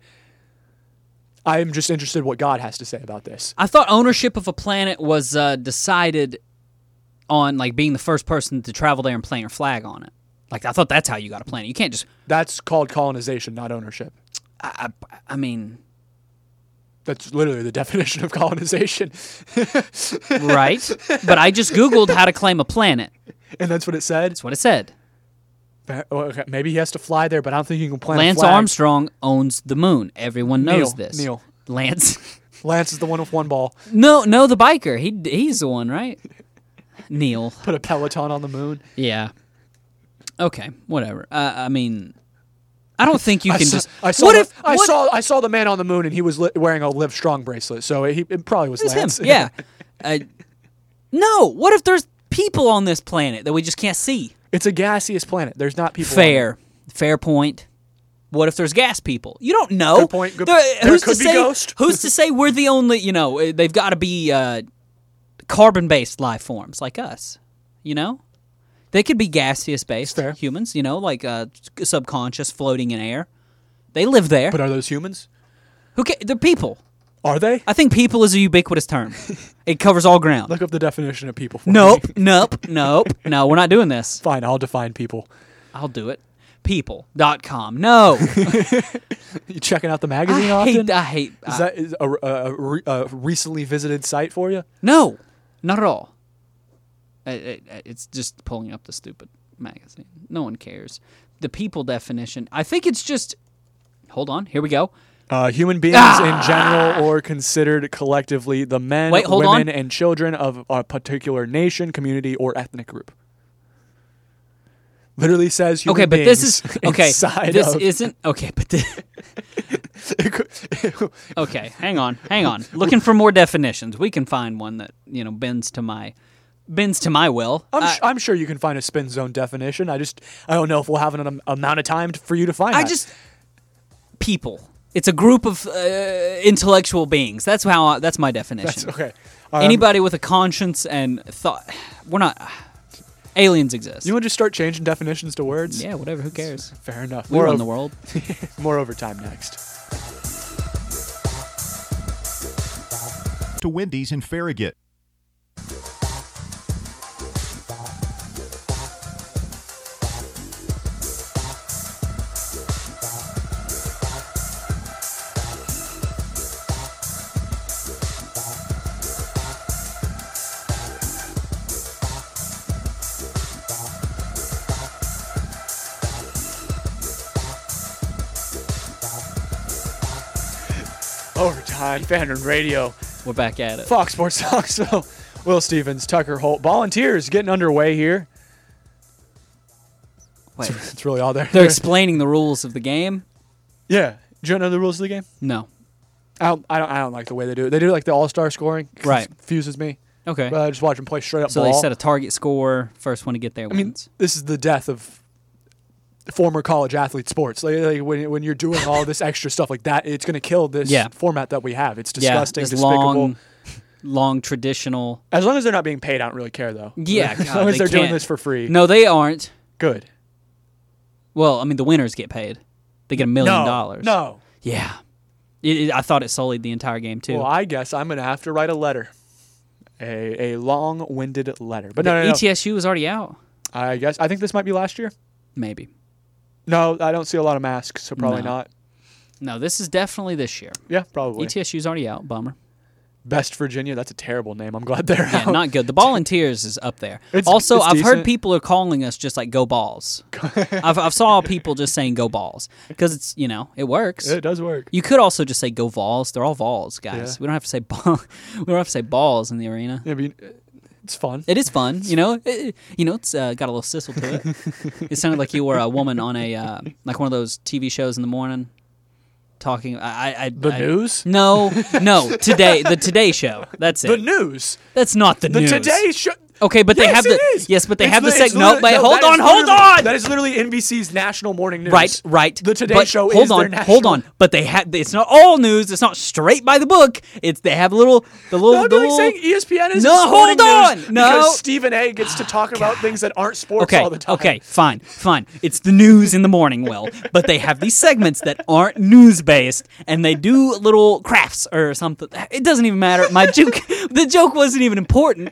I am just interested what God has to say about this. I thought ownership of a planet was decided on like being the first person to travel there and plant your flag on it. Like I thought that's how you got a planet. You can't just... That's called colonization, not ownership. I mean... That's literally the definition of colonization. Right. But I just Googled how to claim a planet. And that's what it said? That's what it said. Okay, maybe he has to fly there, but I don't think you can plant Lance a flag. Armstrong owns the moon. Everyone knows this. Neil. Lance is the one with one ball. No, the biker. He's the one, right? Neil. Put a Peloton on the moon. Yeah. Okay, whatever. I mean, I don't think you can just... I saw the man on the moon, and he was wearing a Live Strong bracelet, so it probably was Lance. Him. Yeah. No, what if there's people on this planet that we just can't see? It's a gaseous planet. There's not people. Fair point. What if there's gas people? You don't know. Good point. There could be ghost. Who's to say we're the only? They've got to be carbon-based life forms like us. They could be gaseous-based humans. Like subconscious, floating in air. They live there. But are those humans? They're people. Are they? I think people is a ubiquitous term. It covers all ground. Look up the definition of people for me. Nope. No, we're not doing this. Fine, I'll define people. I'll do it. People.com. No. You checking out the magazine often? I hate. Is that a recently visited site for you? No, not at all. It's just pulling up the stupid magazine. No one cares. The people definition. I think it's just. Hold on. Here we go. Human beings in general or considered collectively the men, women, and children of a particular nation, community, or ethnic group. Literally says human beings. This is okay. This of, isn't okay, but okay. Hang on. Looking for more definitions. We can find one that bends to my will. I'm sure you can find a spin zone definition. I don't know if we'll have an amount of time for you to find. People. It's a group of intellectual beings. That's my definition. That's okay. Anybody with a conscience and thought. We're not. Aliens exist. You want to just start changing definitions to words? Yeah, whatever. Who cares? Fair enough. We run the world. More overtime next. To Wendy's in Farragut. Overtime, Fandom Radio. We're back at it. Fox Sports Knoxville. Will Stevens, Tucker Holt. Volunteers getting underway here. Wait. It's really all there. They're explaining the rules of the game? Yeah. Do you know the rules of the game? No. I don't like the way they do it. They do like the all-star scoring. Right. Confuses me. Okay. I just watch them play straight up so ball. They set a target score. First one to get there wins. I mean, this is the death of former college athlete sports. Like when you're doing all this extra stuff like that, it's going to kill this format that we have. It's disgusting, despicable. Long traditional. As long as they're not being paid, I don't really care, though. Yeah, as long as they're doing this for free. No, they aren't. Good. Well, I mean, the winners get paid. They get $1 million. No. Yeah. I thought it sullied the entire game, too. Well, I guess I'm going to have to write a letter. A long-winded letter. But no. ETSU was already out. I think this might be last year. Maybe. No, I don't see a lot of masks, so probably not. No, this is definitely this year. Yeah, probably. ETSU's already out. Bummer. Best Virginia, that's a terrible name. I'm glad they're out. Yeah, not good. The Volunteers is up there. Also, I've heard people are calling us just like go balls. I've saw people just saying go balls because it's it works. It does work. You could also just say go Vols. They're all Vols, guys. Yeah. We don't have to say we don't have to say balls in the arena. Yeah, but it's fun. It is fun. It's got a little sizzle to it. It sounded like you were a woman on a like one of those TV shows in the morning. Talking, the news? No, today, the Today Show. That's it. The news. That's not the news. The Today Show. Okay, but they have the but they have the segment. No, wait, hold on. That is literally NBC's national morning news. Right. The Today Show is their national. Hold on, but they have. It's not all news. It's not straight by the book. They have the little. Saying ESPN is. No, hold on. Because Stephen A. gets to talk about things that aren't sports all the time. Okay, fine. It's the news in the morning, Will. But they have these segments that aren't news based, and they do little crafts or something. It doesn't even matter. My joke. The joke wasn't even important.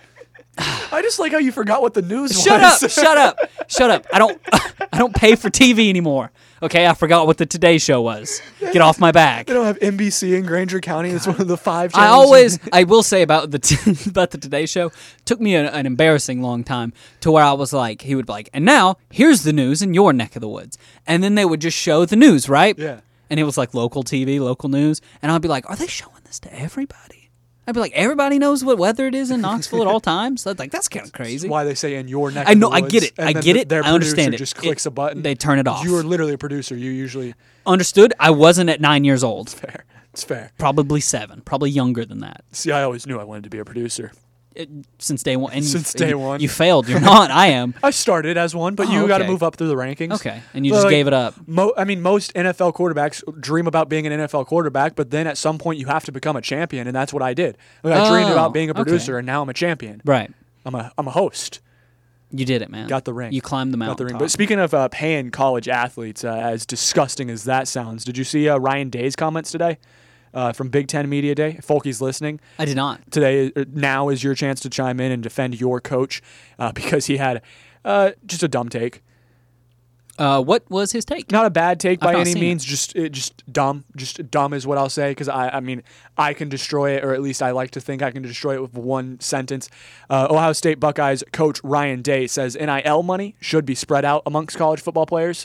I just like how you forgot what the news was. Shut up. I don't pay for TV anymore. Okay, I forgot what the Today Show was. Get off my back. They don't have NBC in Granger County. It's one of the 5 channels. I will say about the Today Show, took me an embarrassing long time to where I was like, he would be like, and now here's the news in your neck of the woods. And then they would just show the news, right? Yeah. And it was like local TV, local news. And I'd be like, are they showing this to everybody? I'd be like, everybody knows what weather it is in Knoxville at all times. So that's kind of crazy. That's why they say in your neck of the woods. I get it. I get it. I understand it. Just clicks a button. They turn it off. You are literally a producer. You usually understood. I wasn't at 9 years old. It's fair. Probably 7. Probably younger than that. See, I always knew I wanted to be a producer. Since day one. Since day one. You failed. You're not. I am. I started as one, but you got to move up through the rankings. Okay. And you just gave it up. Most NFL quarterbacks dream about being an NFL quarterback, but then at some point you have to become a champion, and that's what I did. I dreamed about being a producer, and now I'm a champion. Right. I'm a host. You did it, man. Got the ring. You climbed the mountain. Got the ring. But speaking of paying college athletes, as disgusting as that sounds, did you see Ryan Day's comments today? From Big Ten Media Day. If Folky's listening. I did not. Now is your chance to chime in and defend your coach because he had just a dumb take. What was his take? Not a bad take by any seen means. Just dumb. Just dumb is what I'll say. Because I mean, I can destroy it, or at least I like to think I can destroy it with one sentence. Ohio State Buckeyes coach Ryan Day says NIL money should be spread out amongst college football players.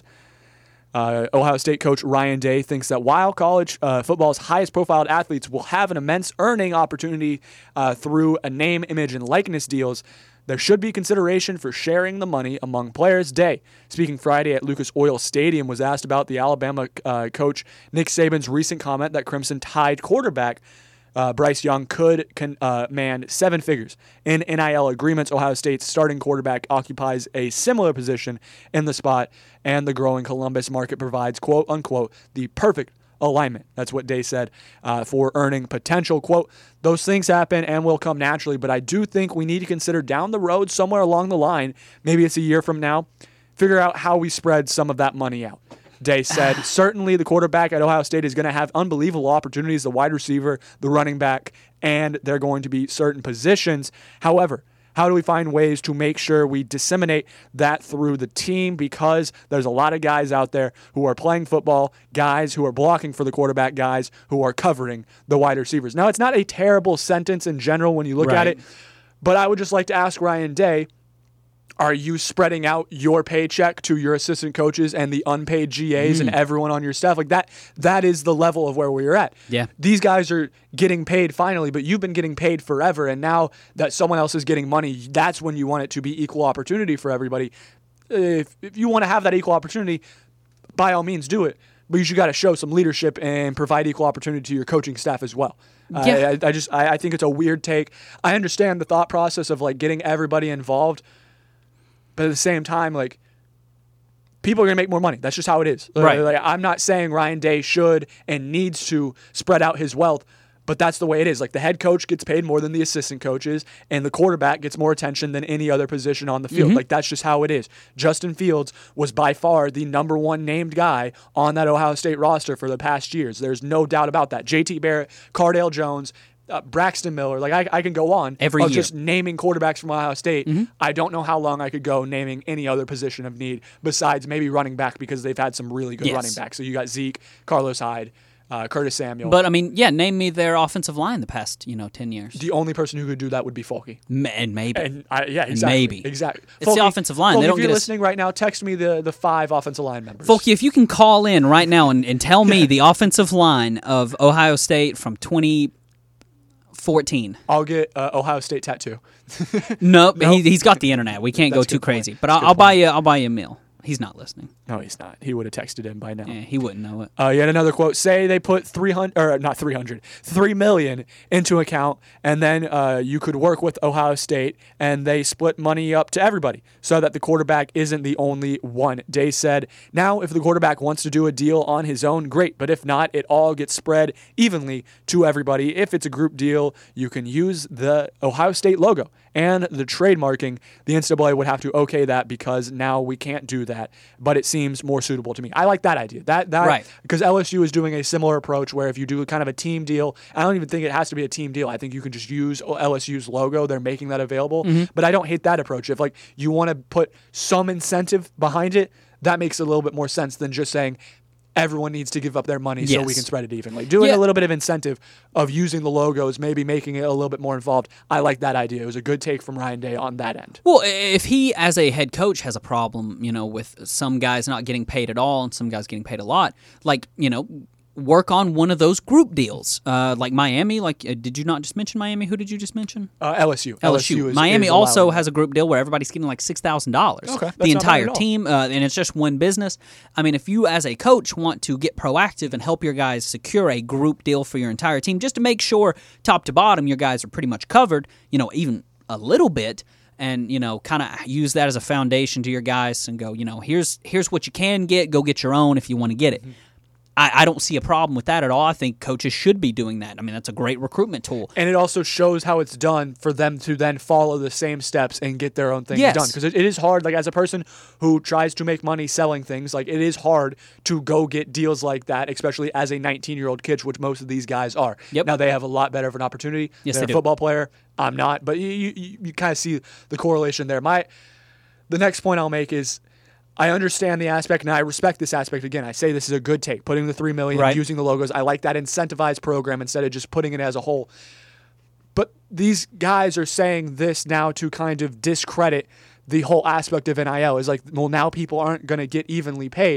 Ohio State coach Ryan Day thinks that while college football's highest profiled athletes will have an immense earning opportunity through a name, image, and likeness deals, there should be consideration for sharing the money among players. Day, speaking Friday at Lucas Oil Stadium, was asked about the Alabama coach Nick Saban's recent comment that Crimson Tide quarterback Bryce Young could command 7 figures. In NIL agreements, Ohio State's starting quarterback occupies a similar position in the spot, and the growing Columbus market provides, quote unquote, the perfect alignment. That's what Day said for earning potential. Quote, those things happen and will come naturally, but I do think we need to consider down the road, somewhere along the line, maybe it's a year from now, figure out how we spread some of that money out. Day said, certainly the quarterback at Ohio State is going to have unbelievable opportunities, the wide receiver, the running back, and they're going to be certain positions. However, how do we find ways to make sure we disseminate that through the team? Because there's a lot of guys out there who are playing football, guys who are blocking for the quarterback, guys who are covering the wide receivers. Now, it's not a terrible sentence in general when you look at it, but I would just like to ask Ryan Day, are you spreading out your paycheck to your assistant coaches and the unpaid GAs and everyone on your staff? Like that is the level of where we're at. Yeah. These guys are getting paid finally, but you've been getting paid forever. And now that someone else is getting money, that's when you want it to be equal opportunity for everybody. If you want to have that equal opportunity, by all means do it. But you got to show some leadership and provide equal opportunity to your coaching staff as well. Yeah. I think it's a weird take. I understand the thought process of like getting everybody involved. But at the same time, like, people are going to make more money. That's just how it is. Right. Like, I'm not saying Ryan Day should and needs to spread out his wealth, but that's the way it is. Like, the head coach gets paid more than the assistant coaches, and the quarterback gets more attention than any other position on the field. Like, that's just how it is. Justin Fields was by far the number one named guy on that Ohio State roster for the past years. There's no doubt about that. JT Barrett, Cardale Jones, Braxton Miller, like I can go on every year just naming quarterbacks from Ohio State. I don't know how long I could go naming any other position of need besides maybe running back because they've had some really good running backs. So you got Zeke, Carlos Hyde, Curtis Samuel. But I mean, name me their offensive line the past 10 years. The only person who could do that would be Folky. And maybe. Exactly. And maybe. Exactly. It's Folky, the offensive line. Folky, they don't if you're get listening right now, text me the 5 offensive line members. Folky, if you can call in right now and tell me the offensive line of Ohio State from 2014. I'll get Ohio State tattoo. Nope. He's got the internet. We can't go too crazy. Point. But I'll buy you a meal. He's not listening. No, he's not. He would have texted in by now. Yeah, he wouldn't know it. Yet another quote. Say they put $3 million into account, and then you could work with Ohio State, and they split money up to everybody so that the quarterback isn't the only one. Day said, now if the quarterback wants to do a deal on his own, great. But if not, it all gets spread evenly to everybody. If it's a group deal, you can use the Ohio State logo and the trademarking. The NCAA would have to okay that because now we can't do that. But it seems more suitable to me. I like that idea. That right. Because LSU is doing a similar approach where if you do kind of a team deal, I don't even think it has to be a team deal. I think you can just use LSU's logo. They're making that available. But I don't hate that approach. If like you want to put some incentive behind it, that makes a little bit more sense than just saying everyone needs to give up their money so we can spread it evenly. Doing a little bit of incentive of using the logos, maybe making it a little bit more involved. I like that idea. It was a good take from Ryan Day on that end. Well, if he, as a head coach, has a problem, with some guys not getting paid at all and some guys getting paid a lot, work on one of those group deals, like Miami. Did you not just mention Miami? Who did you just mention? LSU. LSU. Miami also has a group deal where everybody's getting like $6,000. Okay, the entire team, and it's just one business. I mean, if you as a coach want to get proactive and help your guys secure a group deal for your entire team, just to make sure top to bottom your guys are pretty much covered, even a little bit. And, kind of use that as a foundation to your guys and go, here's what you can get. Go get your own if you want to get it. I don't see a problem with that at all. I think coaches should be doing that. I mean, that's a great recruitment tool. And it also shows how it's done for them to then follow the same steps and get their own things done. Because it is hard, as a person who tries to make money selling things, it is hard to go get deals like that, especially as a 19-year-old kid, which most of these guys are. Yep. Now, they have a lot better of an opportunity. Yes, They're they a football player. I'm not. But you kind of see the correlation there. The next point I'll make is I understand the aspect, and I respect this aspect. Again, I say this is a good take, putting the $3 million, Right. using the logos. I like that incentivized program instead of just putting it as a whole. But these guys are saying this now to kind of discredit the whole aspect of NIL. Is like, well, now people aren't going to get evenly paid.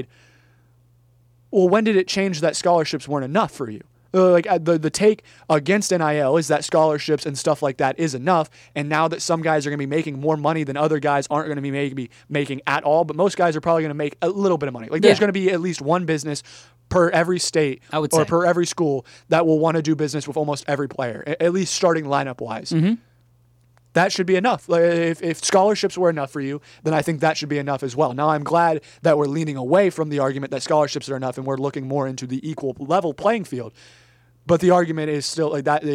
Well, when did it change that scholarships weren't enough for you? The take against NIL is that scholarships and stuff like that is enough, and now that some guys are going to be making more money than other guys aren't going to be making at all, but most guys are probably going to make a little bit of money. Like there's going to be at least one business per every state I would or say. per every school that will want to do business with almost every player, at least starting lineup wise. Mm-hmm. That should be enough. Like, if scholarships were enough for you, then I think that should be enough as well. Now, I'm glad that we're leaning away from the argument that scholarships are enough and we're looking more into the equal level playing field. But the argument is still like that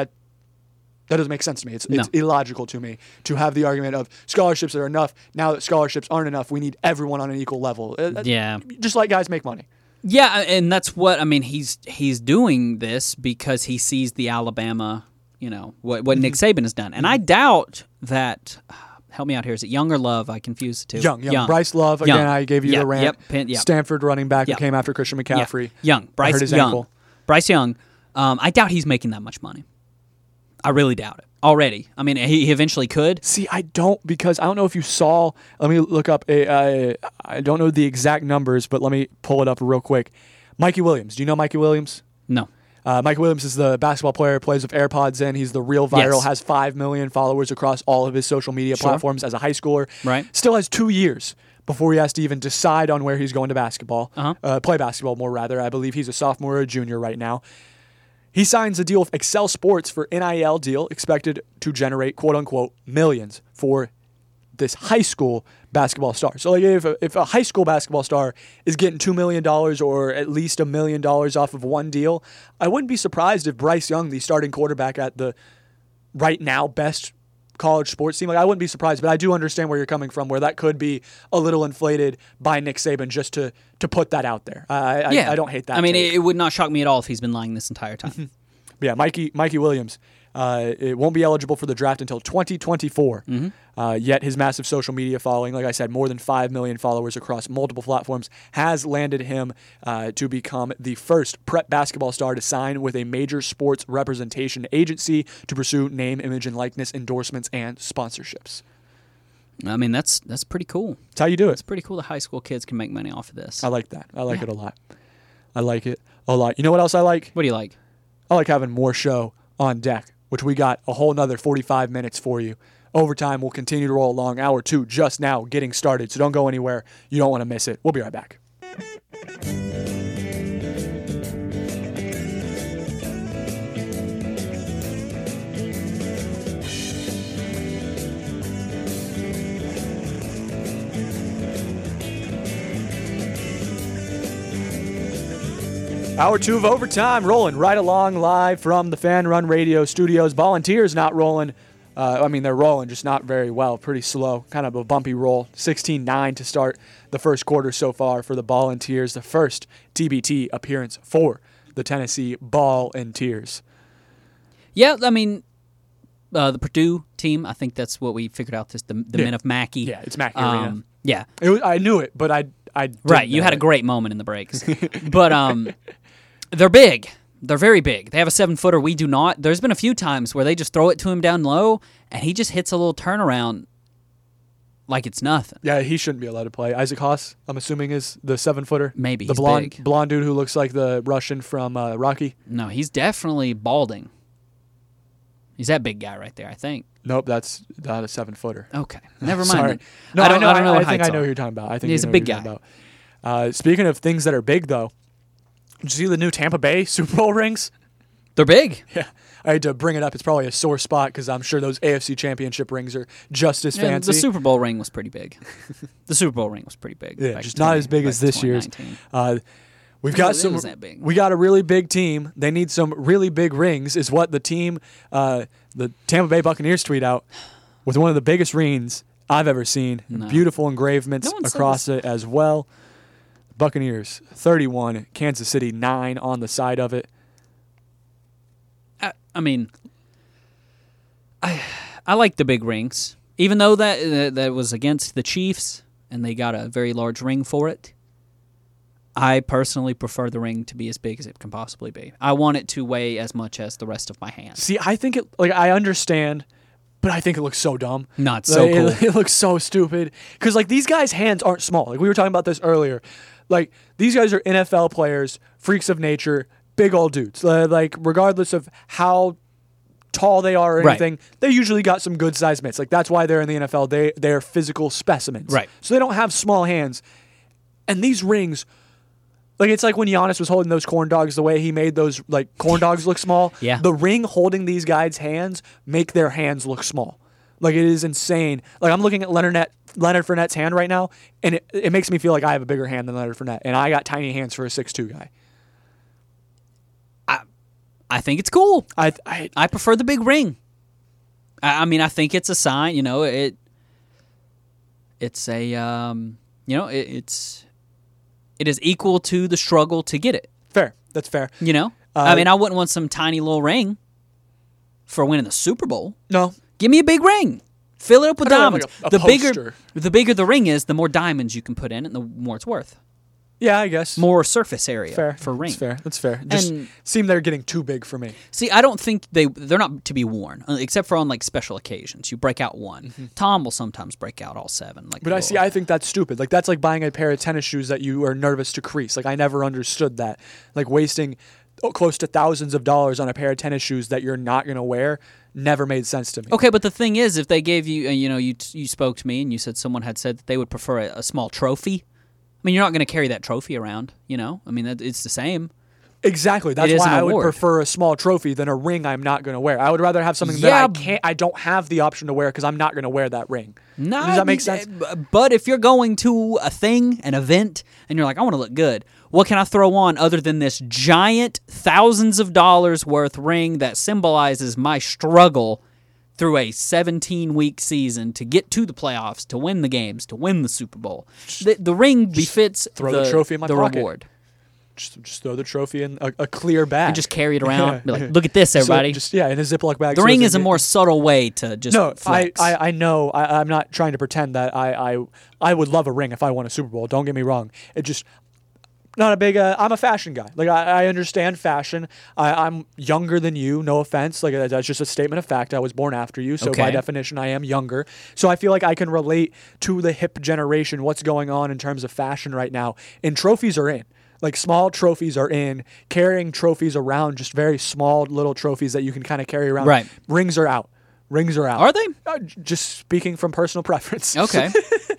doesn't make sense to me. It's illogical to me to have the argument of scholarships are enough. Now that scholarships aren't enough, we need everyone on an equal level. Yeah. Just like guys make money. Yeah, and that's what I mean. He's doing this because he sees the Alabama, what Nick Saban has done, and I doubt that. Help me out here. Is it Young or Love? I confuse the two. Young. Bryce Love. Again, Young. I gave you the rant. Yep. Stanford running back who Yep. came after Christian McCaffrey. Young. Bryce hurt his Young. ankle. Bryce Young. I doubt he's making that much money. I really doubt it. Already. I mean, he eventually could. See, I don't, because I don't know if you saw. Let me look up. I don't know the exact numbers, but let me pull it up real quick. Mikey Williams. Do you know Mikey Williams? No. Mikey Williams is the basketball player, plays with AirPods in. He's the real viral, Yes. has 5 million followers across all of his social media platforms as a high schooler. Right. Still has 2 years before he has to even decide on where he's going to basketball. Uh-huh. Play basketball more, rather. I believe he's a sophomore or a junior right now. He signs a deal with Excel Sports for NIL deal, expected to generate, quote-unquote, millions for this high school basketball star. So like if a high school basketball star is getting $2 million or at least $1 million off of one deal, I wouldn't be surprised if Bryce Young, the starting quarterback at the right now best college sports team, like I wouldn't be surprised, but I do understand where you're coming from, where that could be a little inflated by Nick Saban just to put that out there. I don't hate that. I mean, take. it would not shock me at all if he's been lying this entire time. But yeah, Mikey Williams, it won't be eligible for the draft until 2024. Yet his massive social media following, like I said, more than 5 million followers across multiple platforms, has landed him to become the first prep basketball star to sign with a major sports representation agency to pursue name, image, and likeness endorsements and sponsorships. I mean, that's pretty cool. That's how you do it. It's pretty cool that high school kids can make money off of this. I like that. I like it a lot. I like it a lot. You know what else I like? What do you like? I like having more show on deck, which we got a whole nother 45 minutes for you. Overtime will continue to roll along. Hour 2 just now getting started, so don't go anywhere. You don't want to miss it. We'll be right back. Hour 2 of Overtime rolling right along live from the Fan Run Radio studios. Volunteers not rolling. They're rolling, just not very well. Pretty slow. Kind of a bumpy roll. 16-9 to start the first quarter so far for the Volunteers. The first TBT appearance for the Tennessee Volunteers. Yeah, I mean, the Purdue team, I think that's what we figured out, the men of Mackey. Yeah, it's Mackey Arena. Yeah. I knew it, but I didn't Right, you know had it. a great moment in the breaks. But they're big. They're very big. They have a 7-footer. We do not. There's been a few times where they just throw it to him down low, and he just hits a little turnaround like it's nothing. Yeah, he shouldn't be allowed to play. Isaac Haas, I'm assuming, is the 7-footer. Maybe the he's big. blonde dude who looks like the Russian from Rocky. No, he's definitely balding. He's that big guy right there, I think. Nope, that's not a 7-footer. Okay, never mind. Sorry. then. No, I don't know what I think heights I know are. who you're talking about. I think He's you know a big who you're guy. talking about. Speaking of things that are big, though, did you see the new Tampa Bay Super Bowl rings? They're big. Yeah, I had to bring it up. It's probably a sore spot because I'm sure those AFC Championship rings are just as Yeah, fancy. the Super Bowl ring was pretty big. The Super Bowl ring was pretty big. Yeah, back just in not as big as back in this year's. 2019. We've It got was- it some. was that big. We got a really big team. They need some really big rings. Is what the team, the Tampa Bay Buccaneers, tweet out with one of the biggest rings I've ever seen. No. Beautiful engravements No one said across this. it as well. Buccaneers 31, Kansas City 9 on the side of it. I mean, I like the big rings, even though that was against the Chiefs. and they got a very large ring for it. I personally prefer the ring to be as big as it can possibly be. I want it to weigh as much as the rest of my hand. See, I think I understand, but I think it looks so dumb. Not so cool. It looks so stupid. Because, these guys' hands aren't small. We were talking about this earlier. These guys are NFL players, freaks of nature, big old dudes. Regardless of how tall they are or anything, they usually got some good-sized mitts. That's why they're in the NFL. They're physical specimens. Right. So they don't have small hands. And these rings... it's like when Giannis was holding those corn dogs, the way he made those corn dogs look small. Yeah. The ring holding these guys' hands make their hands look small. It is insane. I'm looking at Leonard Fournette's hand right now, and it makes me feel like I have a bigger hand than Leonard Fournette, and I got tiny hands for a 6'2" guy. I think it's cool. I prefer the big ring. I mean, I think it's a sign. It's a it is equal to the struggle to get it. Fair. That's fair. I mean, I wouldn't want some tiny little ring for winning the Super Bowl. No. Give me a big ring. Fill it up with diamonds. A poster. The bigger the ring is, the more diamonds you can put in it, and the more it's worth. Yeah, I guess. More surface area fair. for ring. That's fair. Just seem they're getting too big for me. See, I don't think they're not to be worn, except for on special occasions. You break out one. Mm-hmm. Tom will sometimes break out all 7. But I think that's stupid. That's like buying a pair of tennis shoes that you are nervous to crease. I never understood that. Wasting close to thousands of dollars on a pair of tennis shoes that you're not going to wear never made sense to me. Okay, but the thing is, if they gave you, you spoke to me and you said someone had said that they would prefer a small trophy. I mean, you're not going to carry that trophy around, I mean, it's the same. Exactly. That's why I would prefer a small trophy than a ring I'm not going to wear. I would rather have something that I don't have the option to wear because I'm not going to wear that ring. Does that make sense? But if you're going to an event, and you're like, I want to look good, what can I throw on other than this giant thousands of dollars worth ring that symbolizes my struggle through a 17-week season to get to the playoffs, to win the games, to win the Super Bowl? The ring befits the trophy in my pocket. Reward. Just throw the trophy in a clear bag. And just carry it around. Be like, look at this, everybody. In a Ziploc bag. The ring is a more subtle way to just flex. I know. I'm not trying to pretend that I would love a ring if I won a Super Bowl. Don't get me wrong. It just... Not a big... I'm a fashion guy. I understand fashion. I'm younger than you, no offense. That's just a statement of fact. I was born after you, so by definition, I am younger. So I feel like I can relate to the hip generation, what's going on in terms of fashion right now. And trophies are in. Small trophies are in. Carrying trophies around, just very small little trophies that you can kind of carry around. Right. Rings are out. Are they? Just speaking from personal preference. Okay.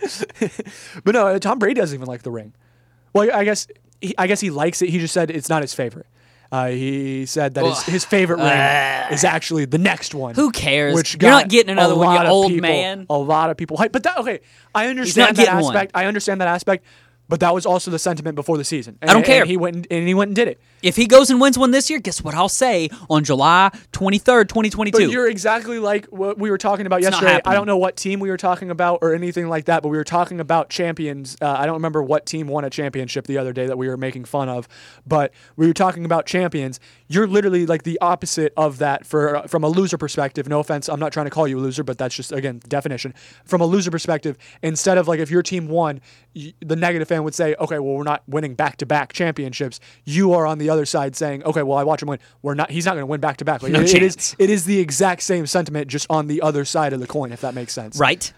But no, Tom Brady doesn't even like the ring. Well, I guess he likes it. He just said it's not his favorite. He said that his favorite ring is actually the next one. Who cares? You're not getting another one, you old man. A lot of people hype. But I understand that aspect. I understand that aspect. But that was also the sentiment before the season. I don't care. And he went and did it. If he goes and wins one this year, guess what I'll say on July 23rd, 2022? But you're exactly like what we were talking about yesterday. I don't know what team we were talking about or anything like that, but we were talking about champions. I don't remember what team won a championship the other day that we were making fun of, but we were talking about champions. You're literally the opposite of that from a loser perspective. No offense, I'm not trying to call you a loser, but that's just, again, definition. From a loser perspective, instead of if your team won, the negative fan would say, okay, well, we're not winning back-to-back championships. You are on the other side saying, okay, well, I watch him win. He's not going to win back-to-back. No chance. It is the exact same sentiment, just on the other side of the coin, if that makes sense. Right.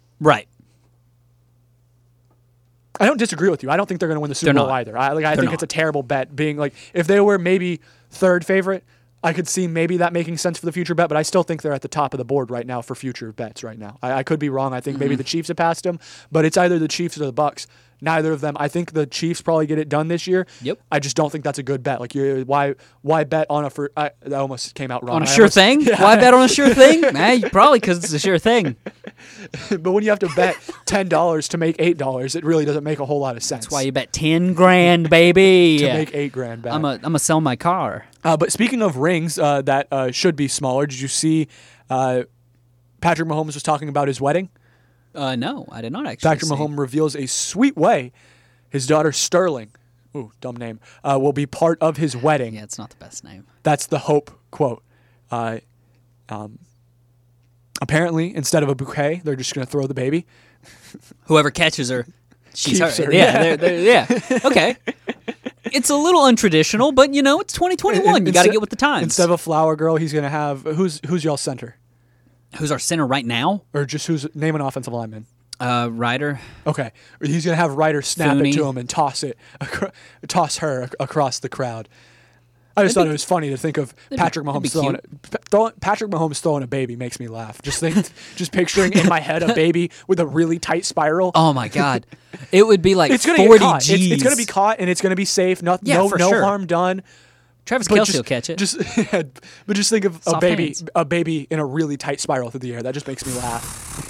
I don't disagree with you. I don't think they're going to win the Super Bowl either. I think it's a terrible bet. Being if they were maybe third favorite, I could see maybe that making sense for the future bet, but I still think they're at the top of the board right now for future bets right now. I could be wrong. I think maybe the Chiefs have passed them, but it's either the Chiefs or the Bucs. Neither of them. I think the Chiefs probably get it done this year. Yep. I just don't think that's a good bet. Why bet on that almost came out wrong. On a sure thing? Yeah. Why bet on a sure thing? Probably because it's a sure thing. But when you have to bet $10 to make $8, it really doesn't make a whole lot of sense. That's why you bet $10,000, baby. To make $8,000 back. I'm gonna sell my car. But speaking of rings that should be smaller, did you see Patrick Mahomes was talking about his wedding? No, I did not actually. Patrick Mahomes reveals a sweet way his daughter Sterling, dumb name, will be part of his wedding. Yeah, it's not the best name. That's the hope quote. Apparently, instead of a bouquet, they're just going to throw the baby. Whoever catches her, she's Keeps her. her, Yeah, yeah. Okay. It's a little untraditional, but it's 2021. You got to get with the times. Instead of a flower girl, he's gonna have who's y'all center, Who's our center right now? or just name an offensive lineman. Ryder. Okay, he's gonna have Ryder snap Fooney. it to him and toss her across the crowd. I just thought it was funny to think of Patrick Mahomes throwing a baby makes me laugh. Just picturing in my head a baby with a really tight spiral. Oh my God, it would be like It's gonna 40 get caught. Gs. It's gonna be caught and it's gonna be safe. No for sure. harm done. Travis But Kelce will catch it. But just think of Soft hands. a baby in a really tight spiral through the air. That just makes me laugh.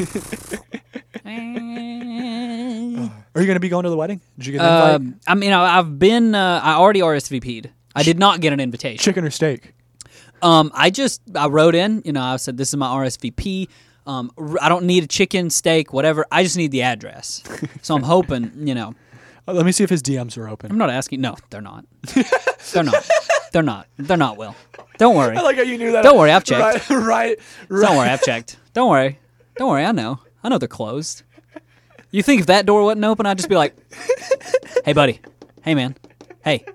Are you gonna be going to the wedding? Did you get an invite? I mean, I've been. I already RSVP'd. I did not get an invitation. Chicken or steak? I wrote in. I said this is my RSVP. I don't need a chicken, steak, whatever. I just need the address. So I'm hoping. Let me see if his DMs are open. I'm not asking. No, they're not. They're not. They're not. They're not. Will. Don't worry. I like how you knew that. Don't worry, I've checked. Right. Don't worry, I've checked. Don't worry. I know. I know they're closed. You think if that door wasn't open, I'd just be like, "Hey, buddy. Hey, man. Hey.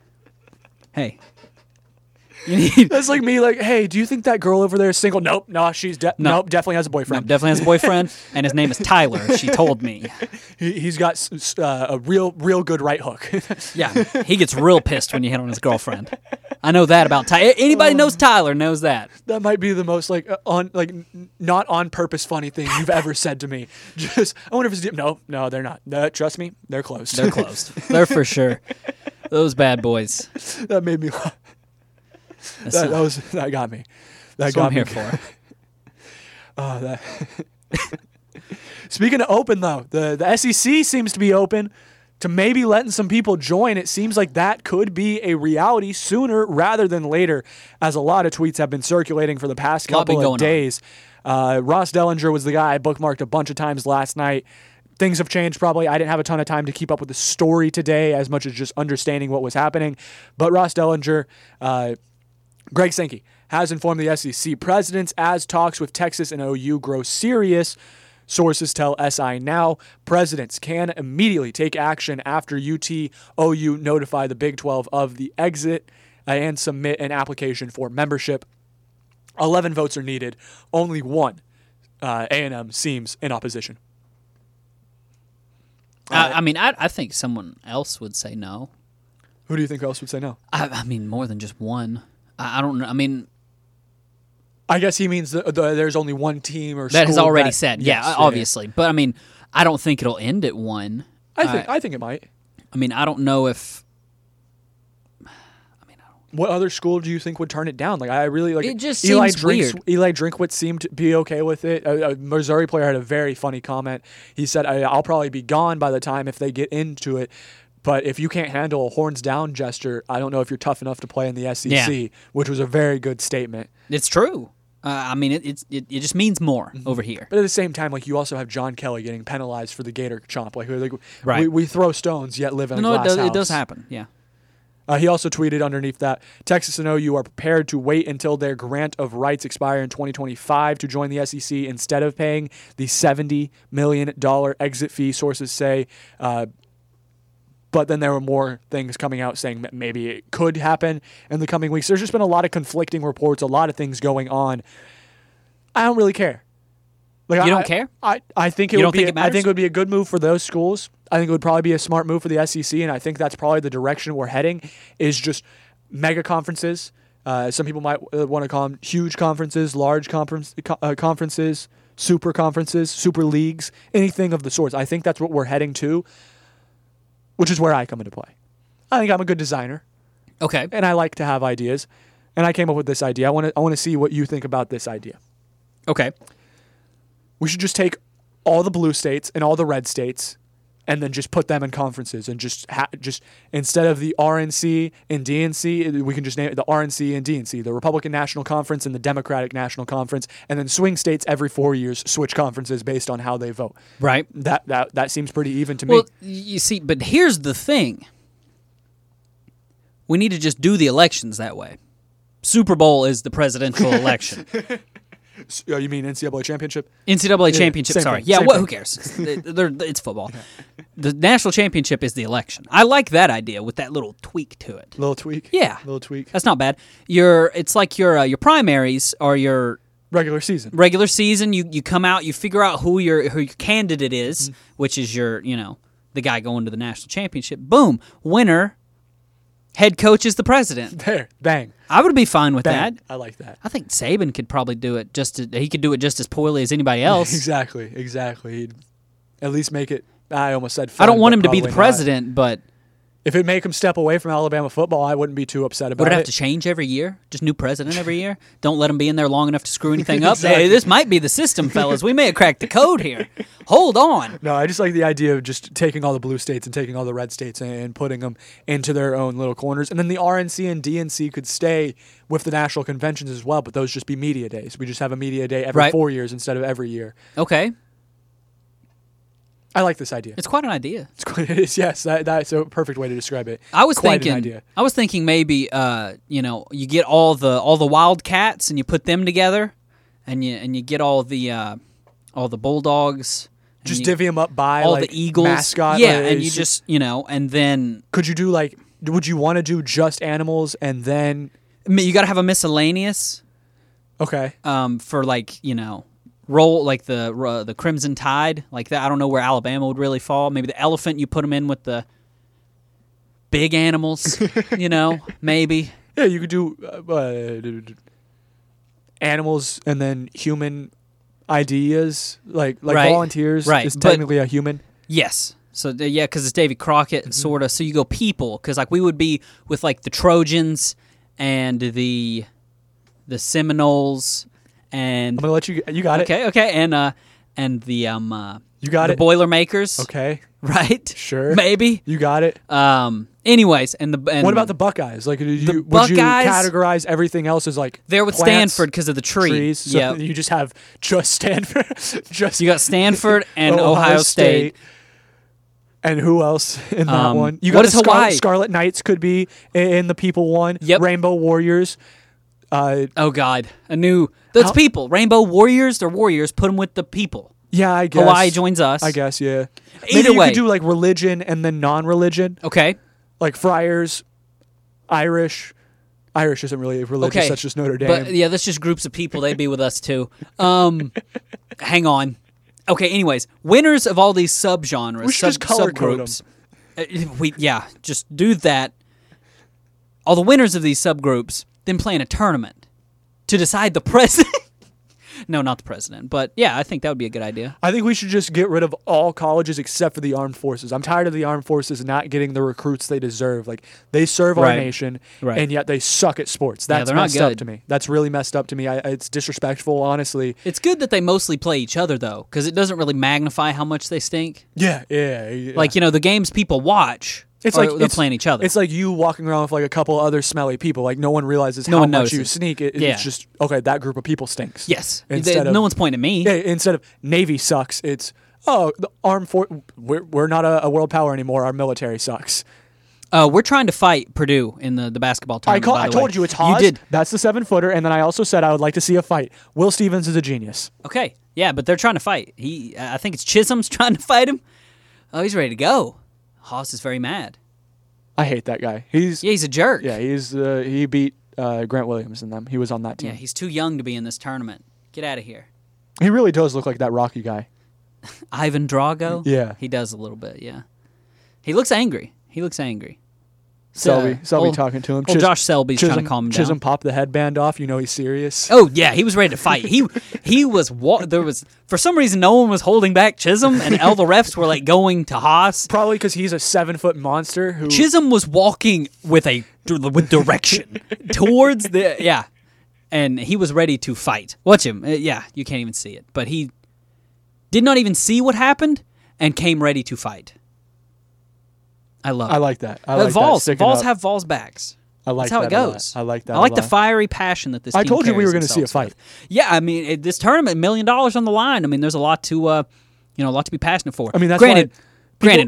You need." That's like me. Like, hey, do you think that girl over there is single? Nope. No, she's nope. Definitely has a No, boyfriend. definitely has a boyfriend, and his name is Tyler. She told me. He's got a real good right hook. Yeah, he gets real pissed when you hit on his girlfriend. I know that about Tyler. Anybody knows Tyler knows that. That might be the most not on purpose funny thing you've ever said to me. Just I wonder if it's no, they're not. Trust me, they're closed. They're closed. They're for sure. Those bad boys. That made me laugh. That got me. That's what I'm here for. Speaking of open though, the SEC seems to be open to maybe letting some people join. It seems like that could be a reality sooner rather than later, as a lot of tweets have been circulating for the past couple of days. Ross Dellinger was the guy I bookmarked a bunch of times last night. Things have changed probably. I didn't have a ton of time to keep up with the story today as much as just understanding what was happening. But Ross Dellinger, Greg Sankey has informed the SEC presidents as talks with Texas and OU grow serious. Sources tell SI Now presidents can immediately take action after OU notify the Big 12 of the exit and submit an application for membership. 11 votes are needed. Only one, A&M, seems in opposition. I think someone else would say no. Who do you think else would say no? I mean, more than just one. I don't know. I mean, I guess he means there's only one team or that school has already said. Yes, yeah, obviously. But I mean, I don't think it'll end at one. I think it might. I mean, I don't know if. What other school do you think would turn it down? Like, I really like. It just seems weird. Eli Drinkwitz seemed to be okay with it. A Missouri player had a very funny comment. He said, "I'll probably be gone by the time if they get into it. But if you can't handle a horns down gesture, I don't know if you're tough enough to play in the SEC." Yeah. Which was a very good statement. It's true. I mean, it just means more over here. But at the same time, like, you also have John Kelly getting penalized for the Gator chomp. Like Right. we throw stones yet live in a glass house. It does happen. Yeah. He also tweeted underneath that, Texas and OU are prepared to wait until their grant of rights expire in 2025 to join the SEC instead of paying the $70 million exit fee, sources say. But then there were more things coming out saying that maybe it could happen in the coming weeks. There's just been a lot of conflicting reports, a lot of things going on. I don't really care. Like, you don't care? I think it would be. I think it would be a good move for those schools. I think it would probably be a smart move for the SEC, and I think that's probably the direction we're heading. Is just mega conferences. Some people might want to call them huge conferences, large conferences, super conferences, super leagues, anything of the sorts. I think that's what we're heading to, which is where I come into play. I think I'm a good designer. Okay. And I like to have ideas, and I came up with this idea. I want to see what you think about this idea. Okay. We should just take all the blue states and all the red states and then just put them in conferences and just instead of the RNC and DNC, we can just name it the RNC and DNC, the Republican National Conference and the Democratic National Conference, and then swing states every 4 years switch conferences based on how they vote. Right. That seems pretty even to me. Well, you see, but here's the thing. We need to just do the elections that way. Super Bowl is the presidential election. You mean NCAA championship? NCAA championship. same Sorry. thing, Yeah. same Well, thing. who cares? It's football. The national championship is the election. I like that idea with that little tweak to it. Little tweak. Yeah. Little tweak. That's not bad. It's like your primaries or your Regular season. regular season. You come out, you figure out who your candidate is, which is your the guy going to the national championship. Boom, winner. Head coach is the president. There. Bang. I would be fine with Bang. that. I like that. I think Saban could probably do it he could do it just as poorly as anybody else. Exactly. He'd at least make it. I almost said fun, I don't want but him to be the probably not. president, but If it make him step away from Alabama football, I wouldn't be too upset about would it it. have to change every year? Just new president every year? Don't let him be in there long enough to screw anything up. Exactly. Hey, this might be the system, fellas. We may have cracked the code here. Hold on. No, I just like the idea of just taking all the blue states and taking all the red states and putting them into their own little corners. And then the RNC and DNC could stay with the national conventions as well, but those just be media days. We just have a media day every Right. 4 years instead of every year. Okay. I like this idea. It's quite an idea. It is, yes. That's a perfect way to describe it. I was Quite thinking. an idea. I was thinking maybe you get all the Wildcats and you put them together, and you get all the Bulldogs. and Just you- divvy them up by all like the Eagles. mascot. Yeah, like, and you just and then could you do like? Would you want to do just animals and then? you got to have a miscellaneous Okay. for roll like the Crimson Tide like that. I don't know where Alabama would really fall. Maybe the elephant you put them in with the big animals. Maybe. Yeah, you could do animals and then human ideas, like Right. volunteers. Right, is but- technically a human. Yes. So because it's Davy Crockett, sort of. So you go people, because we would be with like the Trojans and the Seminoles and I'm gonna let you. You got it. okay, and the You got the it. Boilermakers, Okay. right? Sure. Maybe. You got it. Anyways, and What about the Buckeyes? Like, would you Buckeyes- categorize everything else as like They're with plants, Stanford because of the trees. trees? So Yeah. you just have just Stanford. just You got Stanford and Ohio State. And who else in that one? You got what the is Hawaii? Scarlet Knights could be in the people one. Yep. Rainbow Warriors. Oh God, that's people. Rainbow Warriors. They're warriors. Put them with the people. Yeah, I guess Hawaii joins us. I guess, yeah. Either Maybe you way. could do like religion and then non-religion, Okay. like friars, Irish. Irish isn't really religious. Okay. That's just Notre Dame. But yeah, that's just groups of people. They'd be with us too. Hang on. Okay. Anyways, winners of all these subgenres, We should just color code subgroups. Just do that. All the winners of these subgroups then play in a tournament to decide the president. No, not the president. But yeah, I think that would be a good idea. I think we should just get rid of all colleges except for the armed forces. I'm tired of the armed forces not getting the recruits they deserve. Like, they serve our Right. nation, Right. and yet they suck at sports. That's they're not messed up good. to me. That's really messed up to me. It's disrespectful, honestly. It's good that they mostly play each other though, because it doesn't really magnify how much they stink. Yeah. Like the games people watch. They're playing each other. It's like you walking around with like a couple other smelly people. Like, no one realizes No how one much you notices. sneak. Yeah. It's just, okay, that group of people stinks. yes. Instead of, No one's pointing at me. yeah, instead of Navy sucks, it's, oh, the armed force, we're not a world power anymore. Our military sucks. We're trying to fight Purdue in the basketball tournament. by I the told way. you it's Haas. You did. That's the 7-footer, and then I also said I would like to see a fight. Will Stevens is a genius. Okay. Yeah, but they're trying to fight. I think it's Chisholm's trying to fight him. Oh, he's ready to go. Haas is very mad. I hate that guy. He's a jerk. he beat Grant Williams in them. He was on that team. Yeah, he's too young to be in this tournament. Get out of here. He really does look like that Rocky guy. Ivan Drago? Yeah. He does a little bit, yeah. He looks angry. Selby old- talking to him. Old Josh Selby's trying to calm him down. Chisholm popped the headband off. You know he's serious. Oh yeah, he was ready to fight. He was there was for some reason no one was holding back Chisholm, and all the refs were like going to Haas. Probably because he's a 7-foot monster who. Chisholm was walking with direction towards and he was ready to fight. Watch him. You can't even see it, but he did not even see what happened and came ready to fight. I love it. I like that. I like Vols. that. Sticking Vols up. have Vols backs. I like That's how that it a lot. goes. I like that. I like a the lot. fiery passion that this I team told you we carries were going to see a themselves fight. with. Yeah, I mean, this tournament, $1 million on the line. I mean, there's a lot to, a lot to be passionate for. I mean, that's granted, why people-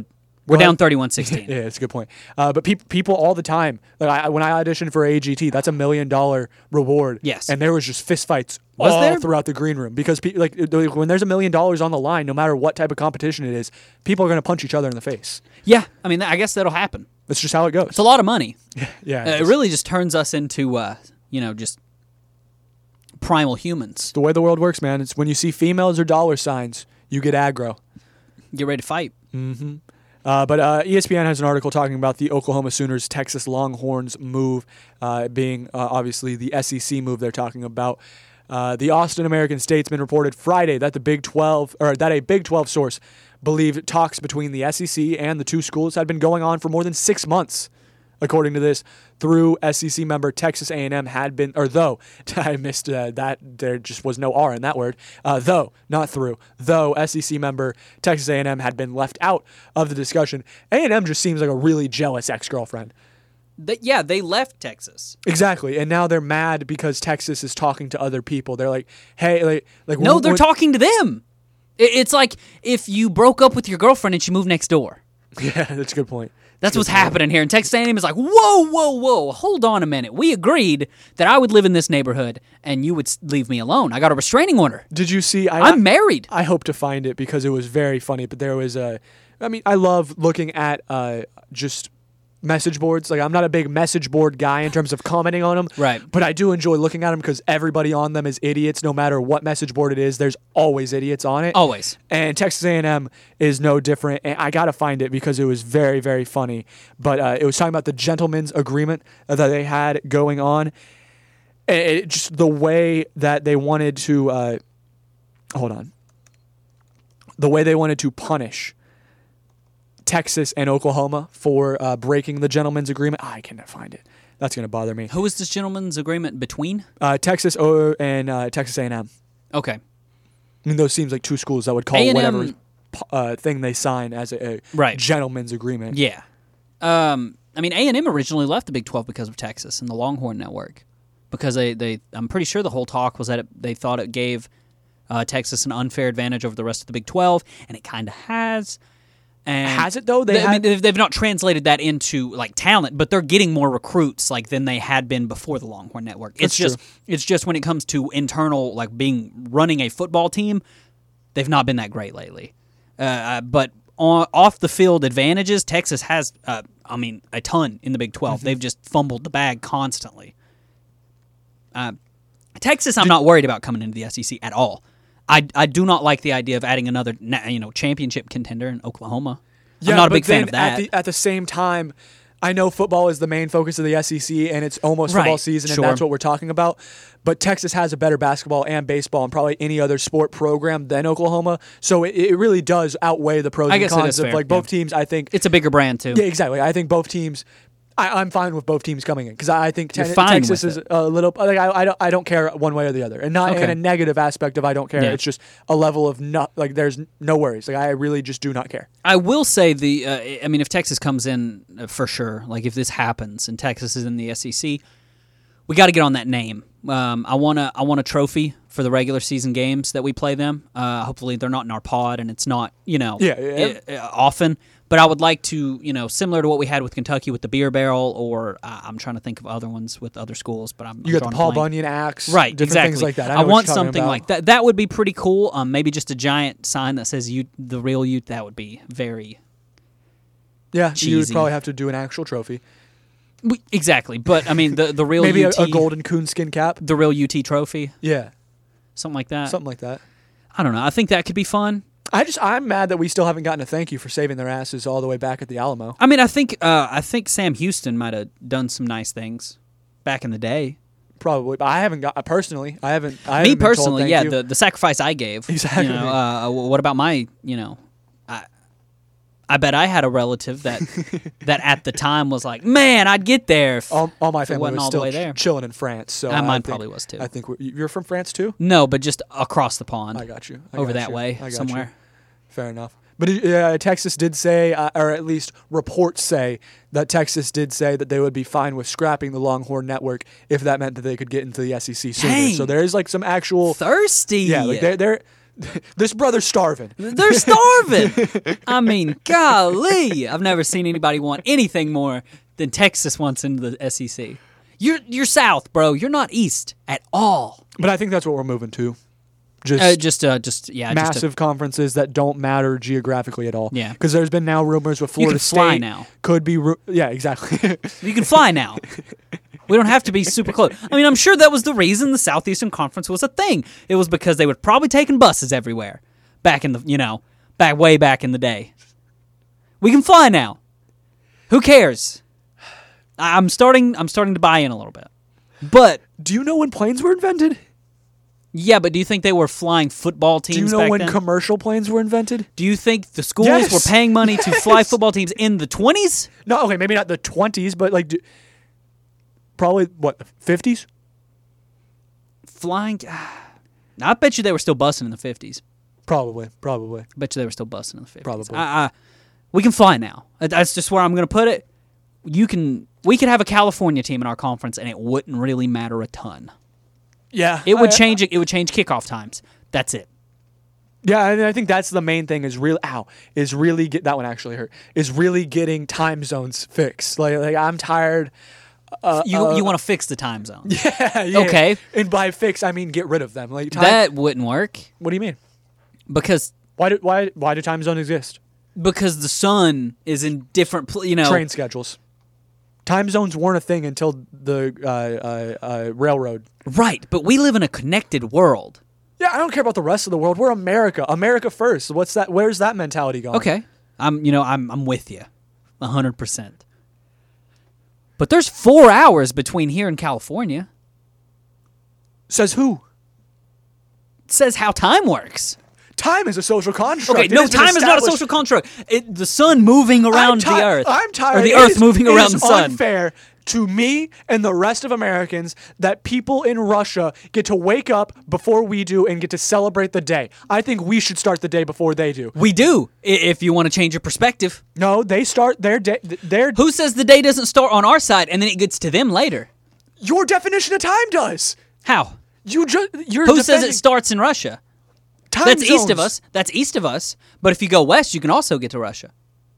We're down 31-16. Yeah, it's a good point. But people all the time, like when I auditioned for AGT, that's $1 million reward. Yes. And there was just fistfights there? throughout the green room because when there's $1 million on the line, no matter what type of competition it is, people are going to punch each other in the face. Yeah, I mean, I guess that'll happen. That's just how it goes. It's a lot of money. Yeah. It really just turns us into, just primal humans. the way the world works, man. It's when you see females or dollar signs, you get aggro. Get ready to fight. But ESPN has an article talking about the Oklahoma Sooners Texas Longhorns move being obviously the SEC move they're talking about. The Austin American-Statesman reported Friday that a Big 12 source believed talks between the SEC and the two schools had been going on for more than 6 months. According to this, through SEC member Texas A&M had been, or though, I missed that, there just was no R in that word, though, not through, though SEC member Texas A&M had been left out of the discussion. A&M just seems like a really jealous ex-girlfriend. They left Texas. Exactly, and now they're mad because Texas is talking to other people. They're like, hey, like No, they're talking to them. It's like if you broke up with your girlfriend and she moved next door. Yeah, that's a good point. That's what's happening here. And Texas A&M is like, whoa, hold on a minute. We agreed that I would live in this neighborhood and you would leave me alone. I got a restraining order. Did you see? I'm married. I hope to find it because it was very funny. But there was I love looking at just message boards. Like, I'm not a big message board guy in terms of commenting on them. Right. But I do enjoy looking at them because everybody on them is idiots. No matter what message board it is, there's always idiots on it. Always. And Texas A&M is no different. And I got to find it because it was very, very funny. But it was talking about the gentleman's agreement that they had going on. Just the way that they wanted to the way they wanted to punish Texas and Oklahoma for breaking the gentleman's agreement. I cannot find it. That's going to bother me. Who is this gentleman's agreement between? Texas and Texas A&M. Okay. I mean, those seems like two schools that would call A&M, whatever thing they sign as a gentleman's agreement. Yeah. I mean, A&M originally left the Big 12 because of Texas and the Longhorn Network. Because I'm pretty sure the whole talk was that they thought it gave Texas an unfair advantage over the rest of the Big 12, and it kind of has. And has it though? They've not translated that into like talent, but they're getting more recruits like than they had been before the Longhorn Network. It's just when it comes to internal like running a football team, they've not been that great lately. But off the field advantages, Texas has a ton in the Big 12. Mm-hmm. They've just fumbled the bag constantly. Texas, I'm not worried about coming into the SEC at all. I do not like the idea of adding another championship contender in Oklahoma. Yeah, I'm not a big fan of that. At the same time, I know football is the main focus of the SEC, and it's almost football season, and that's what we're talking about. But Texas has a better basketball and baseball and probably any other sport program than Oklahoma. So it really does outweigh the pros and cons of both teams. I think it's a bigger brand too. Yeah, exactly. I think both teams. I'm fine with both teams coming in because I think Texas is a little like I don't care one way or the other, and not in a negative aspect of I don't care. Yeah. It's just a level of there's no worries. Like I really just do not care. I will say if Texas comes in for sure, like if this happens and Texas is in the SEC, we got to get on that name. I want a trophy for the regular season games that we play them. Hopefully they're not in our pod and it's not often. But I would like to, similar to what we had with Kentucky with the beer barrel, or I'm trying to think of other ones with other schools. But I'm got the Paul Bunyan axe, right? Different exactly. Things like that. I want something like that. That would be pretty cool. Maybe just a giant sign that says the real Ute. That would be very. Yeah, cheesy. You would probably have to do an actual trophy. Exactly, but I mean the real maybe UT, a golden coonskin cap, the real UT trophy. Yeah, something like that. Something like that. I don't know. I think that could be fun. I'm mad that we still haven't gotten a thank you for saving their asses all the way back at the Alamo. I mean, I think Sam Houston might have done some nice things back in the day. Probably, but I haven't got personally. I haven't. Me personally, yeah, the sacrifice I gave. Exactly. What about my? I bet I had a relative that at the time was like, man, I'd get there. If all my family was all still the way there. Chilling in France. So mine probably was too. I think you're from France too. No, but just across the pond. I got you. Over that way somewhere. Fair enough. But Texas did say, or at least reports say, that Texas did say that they would be fine with scrapping the Longhorn Network if that meant that they could get into the SEC sooner. Dang. So there is like some actual thirsty. Yeah, like This brother's starving. They're starving. I mean, golly. I've never seen anybody want anything more than Texas wants into the SEC. You're South, bro. You're not East at all. But I think that's what we're moving to. Massive conferences that don't matter geographically at all. Yeah. Because there's been now rumors with Florida State. You can fly now. Could be. Yeah, exactly. You can fly now. We don't have to be super close. I mean, I'm sure that was the reason the Southeastern Conference was a thing. It was because they were probably taking buses everywhere back in the, way back in the day. We can fly now. Who cares? I'm starting to buy in a little bit. But do you know when planes were invented? Yeah, but do you think they were flying football teams back then? Do you know when commercial planes were invented? Do you think the schools were paying money to fly football teams in the 20s? No, okay, maybe not the 20s, but probably, the 50s? Flying? I bet you they were still busting in the 50s. Probably. I bet you they were still busting in the 50s. Probably. We can fly now. That's just where I'm going to put it. We could have a California team in our conference, and it wouldn't really matter a ton. Yeah. It would change change kickoff times. That's it. Yeah, and I think that's the main thing is really that one actually hurt. Is really getting time zones fixed. Like I'm tired. You want to fix the time zone? Yeah. Okay. And by fix I mean get rid of them. Like that wouldn't work. What do you mean? Because why do time zones exist? Because the sun is in different train schedules. Time zones weren't a thing until the railroad. Right, but we live in a connected world. Yeah, I don't care about the rest of the world. We're America. America first. What's that? Where's that mentality going? Okay, I'm with you, 100%. But there's 4 hours between here and California. Says who? It says how time works. Time is a social construct. Okay, no, time is not a social construct. The sun moving around the earth. I'm tired. Or the earth moving around the sun. It is unfair to me and the rest of Americans that people in Russia get to wake up before we do and get to celebrate the day. I think we should start the day before they do. We do, if you want to change your perspective. No, they start their day. Who says the day doesn't start on our side and then it gets to them later? Your definition of time does. How? Who says it starts in Russia? That's east of us. That's east of us. But if you go west, you can also get to Russia.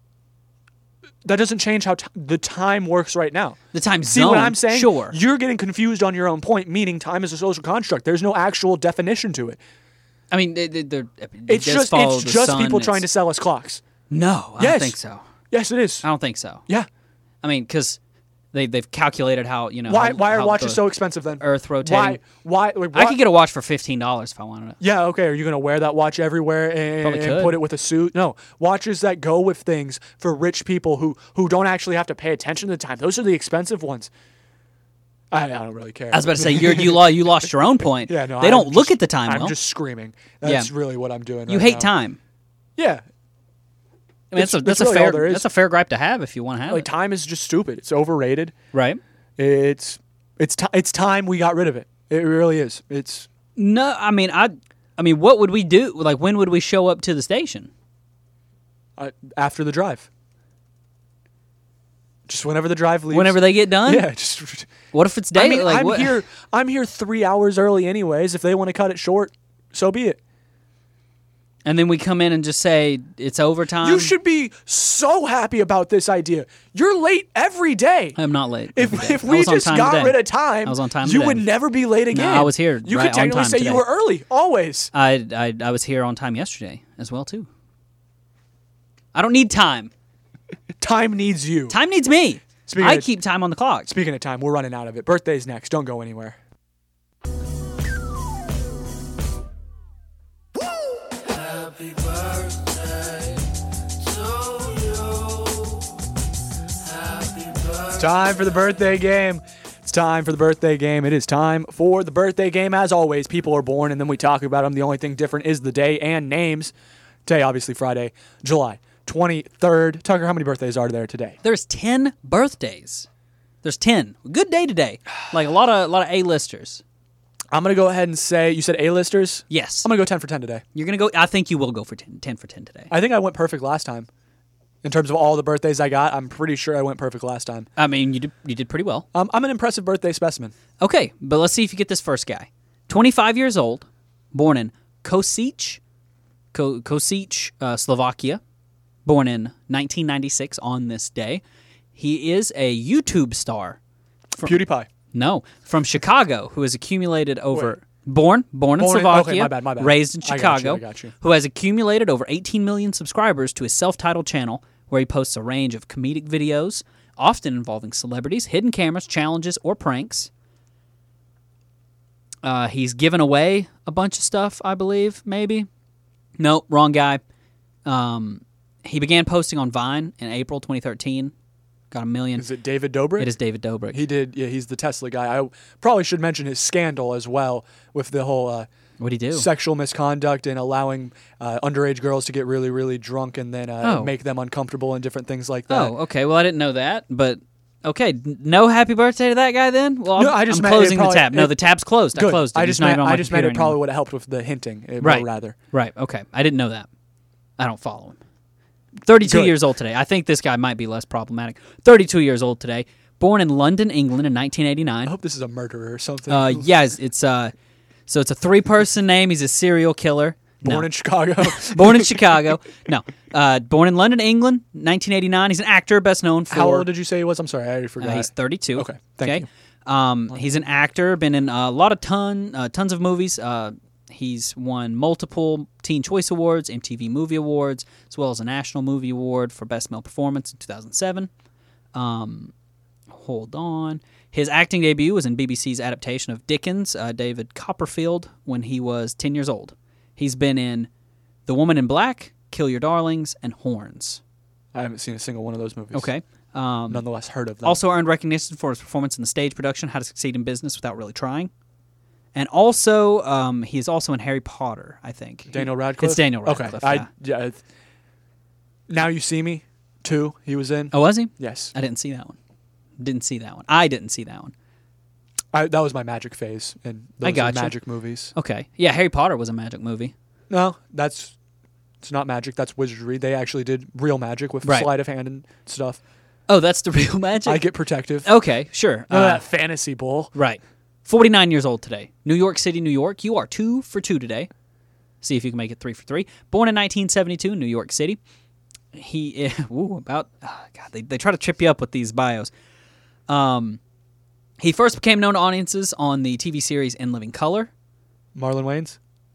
That doesn't change how the time works right now. The time zone. See what I'm saying? Sure. You're getting confused on your own point, meaning time is a social construct. There's no actual definition to it. I mean, it's just people trying to sell us clocks. No, I don't think so. Yes, it is. I don't think so. Yeah. I mean, because they've calculated how, Why are watches so expensive then? Earth rotating. Why? I could get a watch for $15 if I wanted it. Yeah, okay. Are you going to wear that watch everywhere and put it with a suit? No. Watches that go with things for rich people who don't actually have to pay attention to the time. Those are the expensive ones. I don't really care. I was about to say, you lost your own point. Yeah, no. They don't look at the time, I'm just screaming. That's really what I'm doing You hate time. Yeah. I mean, that's a fair gripe to have if you want to have it. Time is just stupid. It's overrated. Right. It's time we got rid of it. It really is. No, I mean, what would we do? Like, when would we show up to the station? After the drive. Just whenever the drive leaves. Whenever they get done? Yeah. Just. What if it's day? I mean, I'm here 3 hours early anyways. If they want to cut it short, so be it. And then we come in and just say, it's overtime. You should be so happy about this idea. You're late every day. I'm not late. If we just got rid of time, I was on time you would never be late again. No, I was here. You could technically say you were early, always. I was here on time yesterday as well, too. I don't need time. Time needs you. Time needs me. I keep time on the clock. Speaking of time, we're running out of it. Birthday's next. Don't go anywhere. Happy birthday to you. Happy birthday. It's time for the birthday game. It's time for the birthday game. It is time for the birthday game. As always, people are born and then we talk about them. The only thing different is the day and names. Today, obviously, Friday, July 23rd. Tucker, how many birthdays are there today? There's 10 birthdays. There's 10. Good day today. Like a lot of A-listers. I'm going to go ahead and say, you said A-listers? Yes. I'm going to go 10 for 10 today. You're going to go, I think you will go for 10 for 10 today. I think I went perfect last time. In terms of all the birthdays I got, I'm pretty sure I went perfect last time. I mean, you did pretty well. I'm an impressive birthday specimen. Okay, but let's see if you get this first guy. 25 years old, born in Kosice, Kosice, Slovakia, born in 1996 on this day. He is a YouTube star. PewDiePie. No, from Chicago, who has accumulated over... Born in Slovakia, okay, my bad. raised in Chicago, I got you. who has accumulated over 18 million subscribers to his self-titled channel where he posts a range of comedic videos, often involving celebrities, hidden cameras, challenges, or pranks. He's given away a bunch of stuff, I believe, maybe. Nope, wrong guy. He began posting on Vine in April 2013. Got 1 million. Is it David Dobrik? It is David Dobrik. He did. Yeah, he's the Tesla guy. I probably should mention his scandal as well with the whole what'd he do? Sexual misconduct and allowing underage girls to get really, really drunk and then make them uncomfortable and different things like that. Oh, okay. Well, I didn't know that, but okay. No happy birthday to that guy then? Well, No, I'm I'm closing the tab. No, the tab's closed. Good. I closed it. I It's just not meant, even on my I just meant computer it probably anymore. would have helped with the hinting. Right. Rather. Right. Okay. I didn't know that. I don't follow him. 32 Good. years old today. I think this guy might be less problematic. 32 years old today. Born in London, England in 1989. I hope this is a murderer or something. Yeah, it's so it's a 3-person name. He's a serial killer. Born No. in Chicago. Born in Chicago. No. Born in London, England, 1989. He's an actor, best known for... How old did you say he was? I'm sorry, I already forgot. He's 32. Okay, thank you. He's an actor, been in a lot of tons of movies. He's won multiple Teen Choice Awards, MTV Movie Awards, as well as a National Movie Award for Best Male Performance in 2007. Hold on. His acting debut was in BBC's adaptation of Dickens' David Copperfield when he was 10 years old. He's been in The Woman in Black, Kill Your Darlings, and Horns. I haven't seen a single one of those movies. Okay. Nonetheless, heard of them. Also earned recognition for his performance in the stage production How to Succeed in Business Without Really Trying. And also, he is also in Harry Potter, I think. Daniel Radcliffe? It's Daniel Radcliffe. Okay. Yeah. Now You See Me, 2, he was in. Oh, was he? Yes. I didn't see that one. I didn't see that one. That was my magic phase in those gotcha. magic movies. Okay. Yeah, Harry Potter was a magic movie. No, it's not magic. That's wizardry. They actually did real magic with Right. sleight of hand and stuff. Oh, that's the real magic? I get protective. Okay, sure. None of that fantasy bull. Right. 49 years old today. New York City, New York. You are 2 for 2 today. See if you can make it 3 for 3. Born in 1972, New York City. He they try to trip you up with these bios. He first became known to audiences on the TV series In Living Color. Marlon Wayans?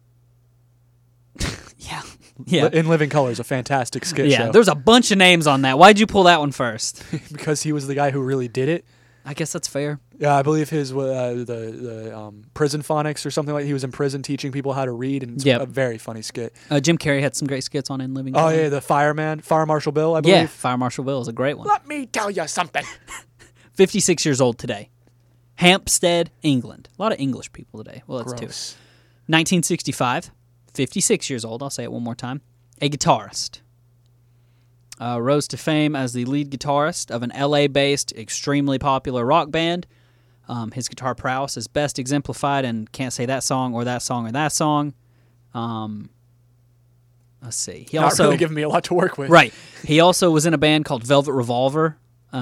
Yeah. In Living Color is a fantastic skit show. There's a bunch of names on that. Why'd you pull that one first? Because he was the guy who really did it. I guess that's fair. Yeah, I believe his the prison phonics or something like. He was in prison teaching people how to read, and it's Yep. a very funny skit. Jim Carrey had some great skits on In Living Oh Color. yeah, the fireman, Fire Marshal Bill, I believe. Yeah, Fire Marshal Bill is a great one. Let me tell you something. 56 years old today. Hampstead, England. A lot of English people today. Well, that's 2. Gross. 1965. 56 years old. I'll say it one more time. A guitarist. Rose to fame as the lead guitarist of an LA-based, extremely popular rock band. His guitar prowess is best exemplified in Can't Say That Song or That Song or That Song. Let's see. He Not also really giving me a lot to work with. Right. He also was in a band called Velvet Revolver.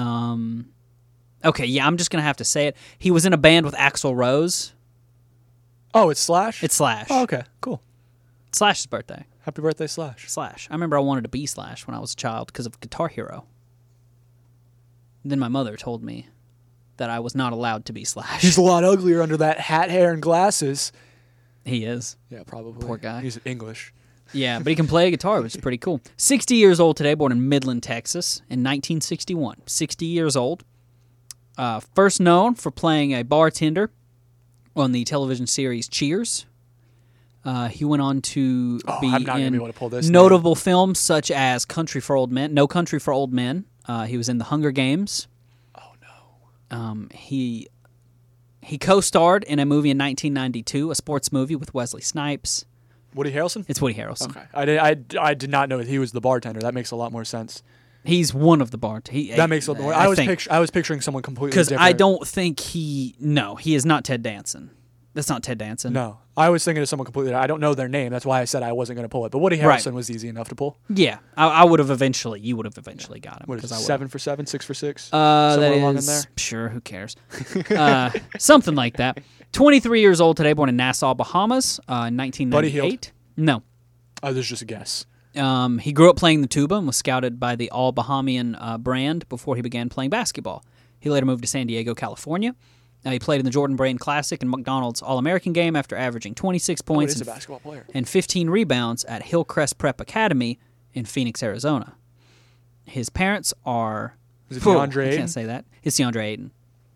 Okay, yeah, I'm just going to have to say it. He was in a band with Axl Rose. Oh, it's Slash? It's Slash. Oh, okay, cool. It's Slash's birthday. Happy birthday, Slash. Slash. I remember I wanted to be Slash when I was a child because of Guitar Hero. Then my mother told me that I was not allowed to be Slash. He's a lot uglier under that hat, hair, and glasses. He is. Yeah, probably. Poor guy. He's English. Yeah, but he can play a guitar, which is pretty cool. 60 years old today, born in Midland, Texas in 1961. 60 years old. First known for playing a bartender on the television series Cheers. He went on to be I'm not gonna in be able to pull this notable films such as Country for Old Men, No Country for Old Men. He was in The Hunger Games. Oh, no. He co-starred in a movie in 1992, a sports movie with Wesley Snipes. Woody Harrelson? It's Woody Harrelson. Okay. I did not know that he was the bartender. That makes a lot more sense. He's one of the That makes a lot more. I was picturing someone completely different. Because I don't think he is not Ted Danson. That's not Ted Danson. No. I was thinking of someone completely different. I don't know their name. That's why I said I wasn't going to pull it. But Woody Harrelson was easy enough to pull. Yeah. I would have eventually, you would have eventually got him. What is it, I would've. 7 for 7, 6 for 6? That Somewhere is, along in there? sure, who cares? Something like that. 23 years old today, born in Nassau, Bahamas, 1998. Buddy Hield? No. This is just a guess. He grew up playing the tuba and was scouted by the All Bahamian brand before he began playing basketball. He later moved to San Diego, California. He played in the Jordan Brand Classic and McDonald's All-American game after averaging 26 points He's a basketball player. and 15 rebounds at Hillcrest Prep Academy in Phoenix, Arizona. His parents are... Is it DeAndre I Ayton? can't say that. It's DeAndre Ayton.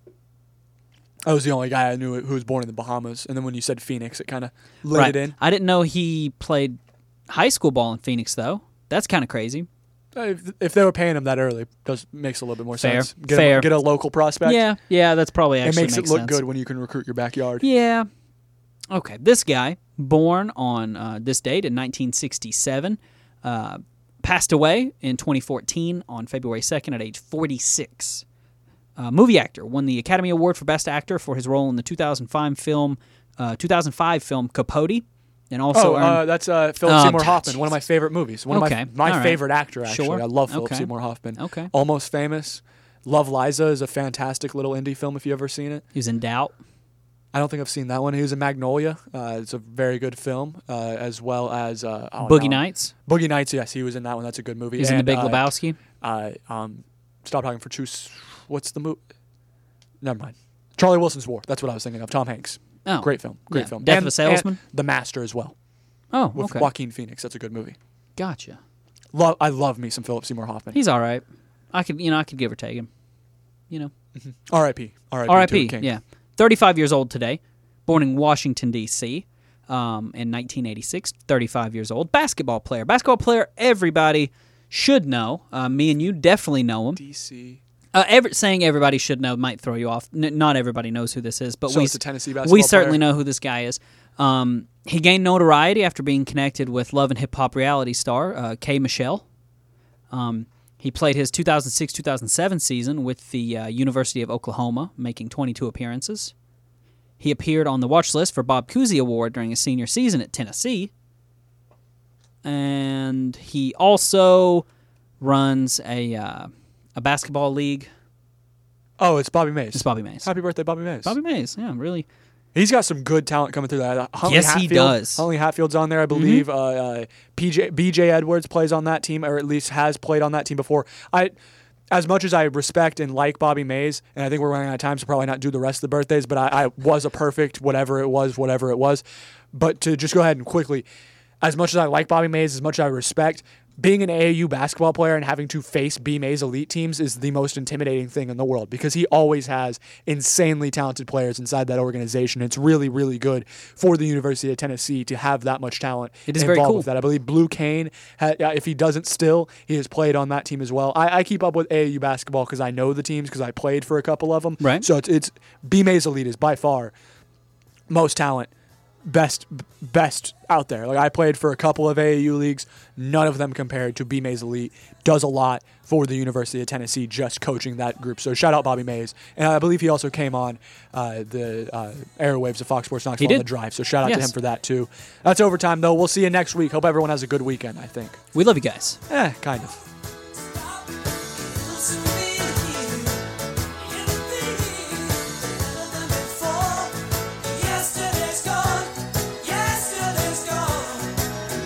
I was the only guy I knew who was born in the Bahamas, and then when you said Phoenix, it kind of lit it in. I didn't know he played high school ball in Phoenix, though. That's kind of crazy. If they were paying him that early, makes a little bit more Fair. sense. Fair. Get a local prospect. Yeah, that's probably actually It makes it look sense. good when you can recruit your backyard. Yeah. Okay, this guy, born on this date in 1967, passed away in 2014 on February 2nd at age 46. Movie actor, won the Academy Award for Best Actor for his role in the 2005 film Capote, and also earned... that's Philip Seymour Hoffman, one of my favorite movies. One Okay, of my all right. favorite actor, actually. Sure. I love Philip Okay. Seymour Hoffman. Okay. Almost Famous. Love, Liza is a fantastic little indie film if you've ever seen it. He was in Doubt. I don't think I've seen that one. He was in Magnolia. It's a very good film, as well as... Boogie Nights. Boogie Nights, yes, he was in that one. That's a good movie. He was in The Big Lebowski. Stop talking for what's the movie? Never mind. Charlie Wilson's War. That's what I was thinking of. Tom Hanks. Oh. Great film. Great Yeah. film. Death of a Salesman? And The Master as well. Oh, With okay. Joaquin Phoenix. That's a good movie. Gotcha. I love me some Philip Seymour Hoffman. He's all right. I could give or take him. R.I.P. R.I.P. Yeah. 35 years old today. Born in Washington, D.C. In 1986. 35 years old. Basketball player. Everybody should know. Me and you definitely know him. D.C. Saying everybody should know might throw you off. Not everybody knows who this is, but So we it's a Tennessee basketball we certainly player? know who this guy is. He gained notoriety after being connected with Love and Hip Hop reality star K. Michelle. He played his 2006-2007 season with the University of Oklahoma, making 22 appearances. He appeared on the watch list for Bob Cousy Award during his senior season at Tennessee. And he also runs a basketball league. Oh, it's Bobby Mays. It's Bobby Mays. Happy birthday, Bobby Mays. Bobby Mays, yeah, really. He's got some good talent coming through that. Yes, he does. Huntley Hatfield's on there, I believe. BJ Edwards plays on that team, or at least has played on that team before. As much as I respect and like Bobby Mays, and I think we're running out of time, so probably not do the rest of the birthdays, but I was a perfect whatever it was. But to just go ahead and quickly, as much as I like Bobby Mays, as much as I respect, being an AAU basketball player and having to face B. Mays elite teams is the most intimidating thing in the world because he always has insanely talented players inside that organization. It's really, really good for the University of Tennessee to have that much talent It is involved very cool. with that. I believe Blue Kane, if he doesn't still, he has played on that team as well. I keep up with AAU basketball because I know the teams because I played for a couple of them. Right. So it's B. Mays elite is by far most talent. Best out there. Like I played for a couple of AAU leagues, none of them compared to B. Mays Elite. Does a lot for the University of Tennessee just coaching that group. So shout out Bobby Mays. And I believe he also came on the airwaves of Fox Sports Knoxville on the drive. So shout out to him for that too. That's overtime though. We'll see you next week. Hope everyone has a good weekend, I think. We love you guys. Kind of.